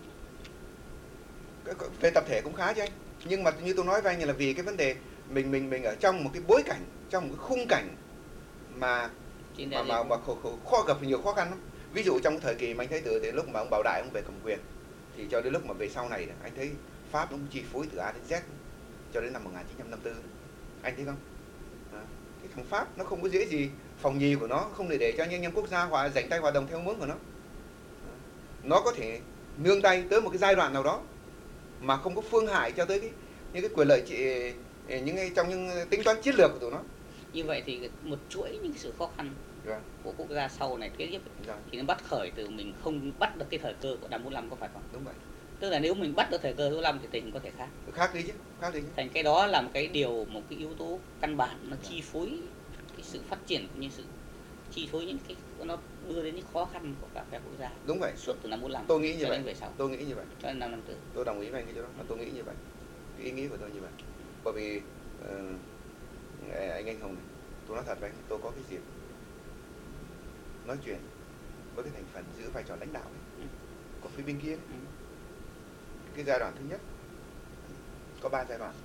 về tập thể cũng khá chứ anh. Nhưng mà như tôi nói với anh là vì cái vấn đề mình ở trong một cái bối cảnh, trong một cái khung cảnh mà gặp nhiều khó khăn lắm. Ví dụ trong cái thời kỳ mà anh thấy từ lúc mà ông Bảo Đại ông về cầm quyền thì cho đến lúc mà về sau này anh thấy Pháp nó chi phối từ A đến Z cho đến năm 1954. Anh thấy không? Cái thằng Pháp nó không có dễ gì, phòng nhì của nó không để cho nhân quốc gia rảnh tay hoạt động theo hướng của nó. Nó có thể nương tay tới một cái giai đoạn nào đó mà không có phương hại cho tới những cái quyền lợi trong những tính toán chiến lược của tụi nó. Như vậy thì một chuỗi những sự khó khăn của quốc gia sau này kế tiếp thì nó bắt khởi từ mình không bắt được cái thời cơ của năm 45, có phải không? Đúng vậy. Tức là nếu mình bắt được thời cơ 45 thì tình có thể khác đi chứ. Thành cái đó là một cái yếu tố căn bản nó chi phối cái sự phát triển cũng như sự chi phối những cái nó đưa đến những khó khăn của các quốc gia. Đúng vậy. Suốt từ năm 45 tôi nghĩ như vậy. về sau. Tôi nghĩ như vậy. Cho đến năm 54. Tôi đồng ý với anh cái chỗ đó, mà tôi nghĩ như vậy. Cái ý nghĩ của tôi như vậy. Bởi vì anh Hồng này, tôi nói thật với anh, tôi có cái dịp nói chuyện với cái thành phần giữ vai trò lãnh đạo này, của phía bên kia. Cái giai đoạn thứ nhất có 3 giai đoạn.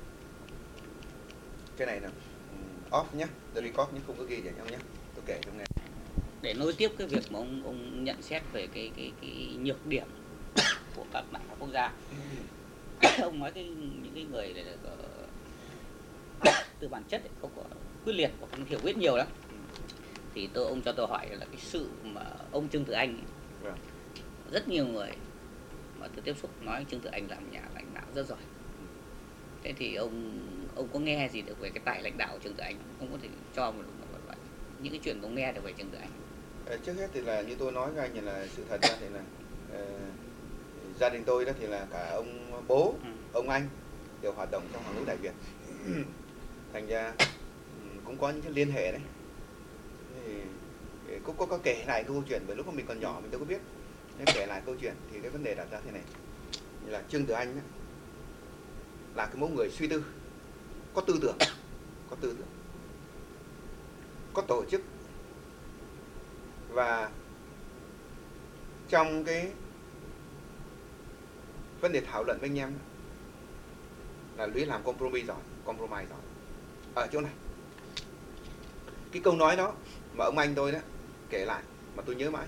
Cái này là off nhé, the record nhưng không có ghi vậy nhau nhé. Tôi kể cho nghe. Để nối tiếp cái việc mà ông nhận xét về cái nhược điểm của các quốc gia. Ông nói những cái người này từ bản chất không có quyết liệt và không hiểu biết nhiều lắm. Thì ông cho tôi hỏi là cái sự mà ông Trương Tử Anh rất nhiều người mà tôi tiếp xúc nói Trương Tử Anh làm nhà lãnh đạo rất giỏi. Thế thì ông có nghe gì được về cái tài lãnh đạo của Trương Tử Anh? Ông có thể cho một những cái chuyện ông nghe được về Trương Tử Anh? Trước hết thì là như tôi nói với anh là sự thật ra thì là gia đình tôi đó thì là cả ông bố, ông anh đều hoạt động trong Hoàng Lỗi Đại Việt. Thành ra cũng có những cái liên hệ đấy. Cũng có kể lại câu chuyện về lúc mà mình còn nhỏ mình đâu có biết. Nên kể lại câu chuyện thì cái vấn đề đặt ra thế này, như là Trương Tử Anh đó, là cái mẫu người suy tư, có tư tưởng, có tổ chức, và trong cái vấn đề thảo luận với anh em là Lũy làm compromise giỏi. Ở chỗ này, cái câu nói đó mà ông anh tôi đó kể lại mà tôi nhớ mãi.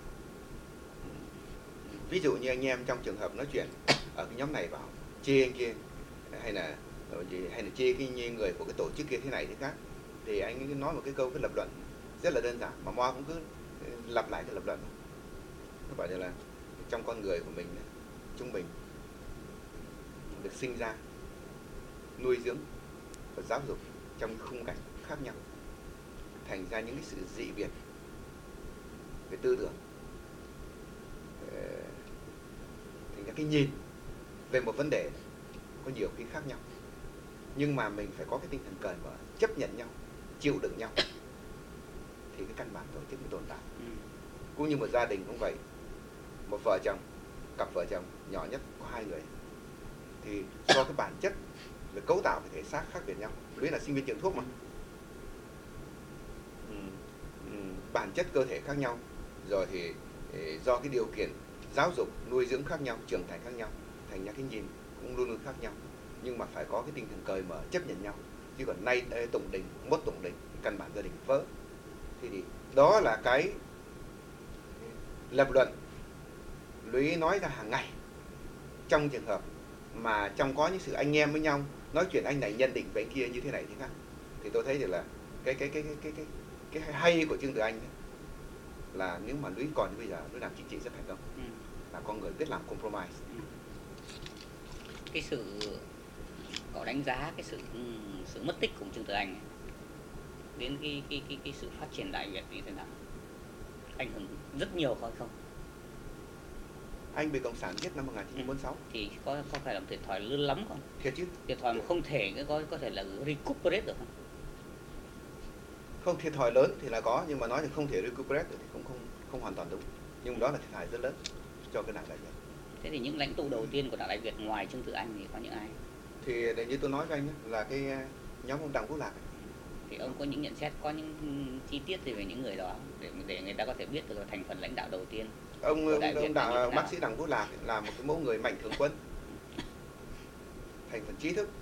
Ví dụ như anh em trong trường hợp nói chuyện ở cái nhóm này vào chê anh kia hay là chê cái người của cái tổ chức kia thế này thế khác, thì anh ấy nói một cái câu, cái lập luận rất là đơn giản mà Moa cũng cứ lặp lại cái lập luận. Nó bảo là trong con người của mình chúng mình được sinh ra, nuôi dưỡng và giáo dục trong khung cảnh khác nhau, thành ra những cái sự dị biệt về tư tưởng, thành ra cái nhìn về một vấn đề có nhiều khi khác nhau, nhưng mà mình phải có cái tinh thần cởi mở, chấp nhận nhau, chịu đựng nhau, thì cái căn bản tổ chức mới tồn tại. Cũng như một gia đình cũng vậy, một vợ chồng, cặp vợ chồng nhỏ nhất có 2 người, thì do cái bản chất về cấu tạo về thể xác khác biệt nhau. Lũy là sinh viên trường thuốc mà, bản chất cơ thể khác nhau, rồi thì do cái điều kiện giáo dục nuôi dưỡng khác nhau, trưởng thành khác nhau, thành ra cái nhìn cũng luôn luôn khác nhau, nhưng mà phải có cái tinh thần cởi mở, chấp nhận nhau. Chứ còn nay tụng đình, mốt tụng đình, căn bản gia đình vỡ. Thì đó là cái lập luận Lũy nói ra hàng ngày trong trường hợp mà trong có những sự anh em với nhau nói chuyện, anh này nhận định về anh kia như thế này thế khác, thì tôi thấy là cái hay của Trương Tử Anh ấy, là nếu mà Lũy còn như bây giờ, Lũy làm chính trị rất thành công, là con người biết làm compromise. Cái sự có đánh giá cái sự mất tích của Trương Tử Anh ấy, đến cái sự phát triển Đại Việt như thế nào, ảnh hưởng rất nhiều không? Anh bị cộng sản giết năm 1946 thì có phải là một thiệt thòi lớn lắm không? Thiệt chứ. Thiệt thòi mà không thể có thể là recuperate được không? Không, thiệt thòi lớn thì là có, nhưng mà nói là không thể recuperate được thì cũng không hoàn toàn đúng. Nhưng đó là thiệt hại rất lớn cho cái Đảng Đại Việt. Thế thì những lãnh tụ đầu tiên của Đảng Đại Việt ngoài Trương Tự Anh thì có những ai? Thì như tôi nói với anh là cái nhóm ông Đặng Quốc Lạc. Thì ông có những nhận xét, có những chi tiết gì về những người đó để người ta có thể biết được thành phần lãnh đạo đầu tiên? Ông bác sĩ Đặng Quốc Lạc là một cái mẫu người mạnh thường quân, thành phần trí thức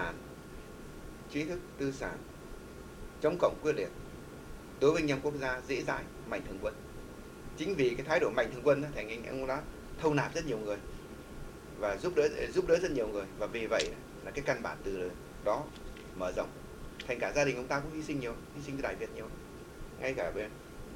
tư sản, chống cộng quyết liệt, đối với anh em quốc gia dễ dãi, mạnh thường quân. Chính vì cái thái độ mạnh thường quân thành ông đã thâu nạp rất nhiều người và giúp đỡ rất nhiều người, và vì vậy là cái căn bản từ đó mở rộng thành cả gia đình ông ta cũng hy sinh cho Đại Việt nhiều, ngay cả bên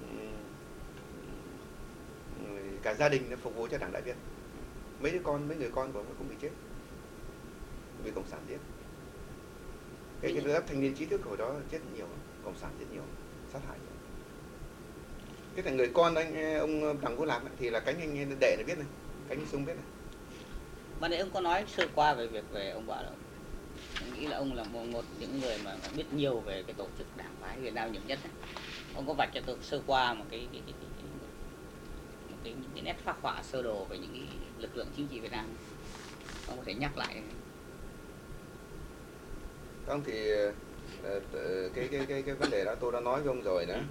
cả gia đình nó phục vụ cho Đảng Đại Việt. Mấy người con của ông cũng bị chết, bị cộng sản giết. Cái lớp thanh niên trí thức hồi đó chết nhiều, cộng sản giết nhiều, sát hại nhiều. Cái thằng người con ông Đặng Quốc Lạc thì là cánh anh đệ nó biết này, cánh anh Sung biết này. Mà nãy ông có nói sơ qua về việc về ông bảo là tôi nghĩ là ông là một những người mà biết nhiều về cái tổ chức đảng phái Việt Nam nhiều nhất ấy. Ông có vạch cho tôi sơ qua một cái nét phác họa sơ đồ về những cái lực lượng chính trị Việt Nam. Ông có thể nhắc lại? Không thì cái vấn đề đó tôi đã nói với ông rồi đó.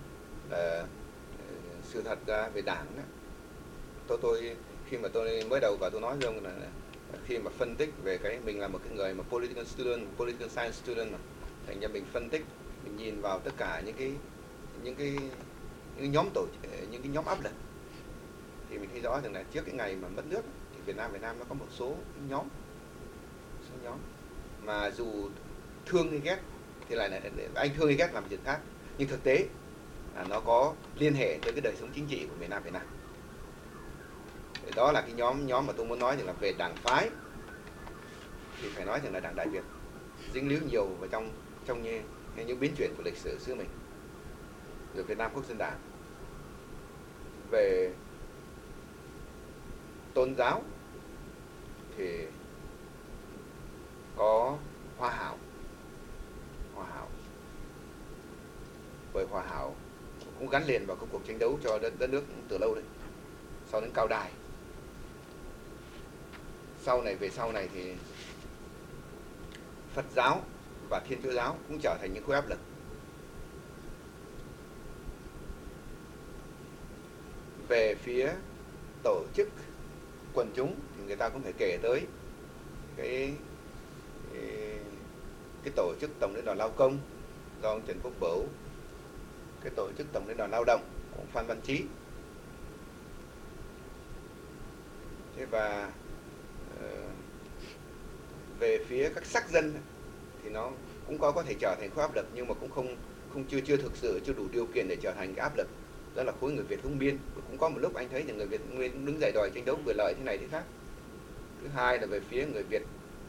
Sự thật ra về đảng đó, tôi khi mà tôi mới đầu vào tôi nói với ông là khi mà phân tích về mình là một cái người mà political science student mà, thành ra mình phân tích, mình nhìn vào tất cả những cái nhóm áp lực, thì mình thấy rõ rằng là trước cái ngày mà mất nước thì Việt Nam nó có một số nhóm mà dù thương hay ghét thì lại là anh thương hay ghét làm chuyện khác, nhưng thực tế là nó có liên hệ tới cái đời sống chính trị của Việt Nam. Đó là cái nhóm mà tôi muốn nói rằng là về đảng phái thì phải nói rằng là Đảng Đại Việt dính líu nhiều vào trong những biến chuyển của lịch sử xứ mình. Rồi Việt Nam Quốc dân Đảng, về tôn giáo thì có Hoa Hảo. Bởi Hoa Hảo cũng gắn liền vào cái cuộc tranh đấu cho đất nước từ lâu đấy. Sau đến Cao Đài. Về sau này thì Phật giáo và Thiên Chúa giáo cũng trở thành những khối áp lực. Về phía tổ chức quần chúng thì người ta cũng phải kể tới cái tổ chức Tổng Liên đoàn Lao công do ông Trần Quốc Bửu, cái tổ chức Tổng Liên đoàn Lao động của ông Phan Văn Chí. Thế và về phía các sắc dân thì nó cũng có thể trở thành khối áp lực, nhưng mà cũng chưa thực sự chưa đủ điều kiện để trở thành cái áp lực. Đó là khối người Việt Hưng Biên, cũng có một lúc anh thấy là người Việt Hưng Biên đứng dậy đòi tranh đấu quyền lợi thế này thế khác. Thứ hai là về phía người Việt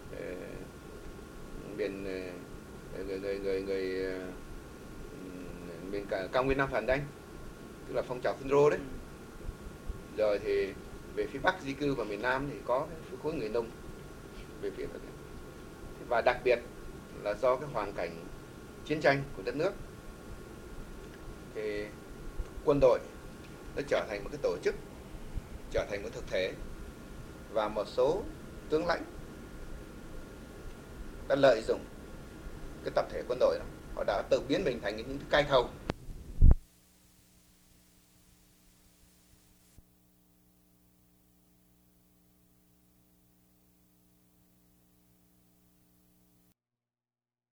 miền cao nguyên Nam Phần Anh, tức là phong trào Phun Rô đấy. Rồi thì về phía Bắc di cư và miền Nam thì có cái khối người nông về phía Bắc. Và đặc biệt là do cái hoàn cảnh chiến tranh của đất nước thì quân đội nó trở thành một cái tổ chức, trở thành một thực thể, và một số tướng lãnh đã lợi dụng cái tập thể quân đội đó, họ đã tự biến mình thành những cái cai thầu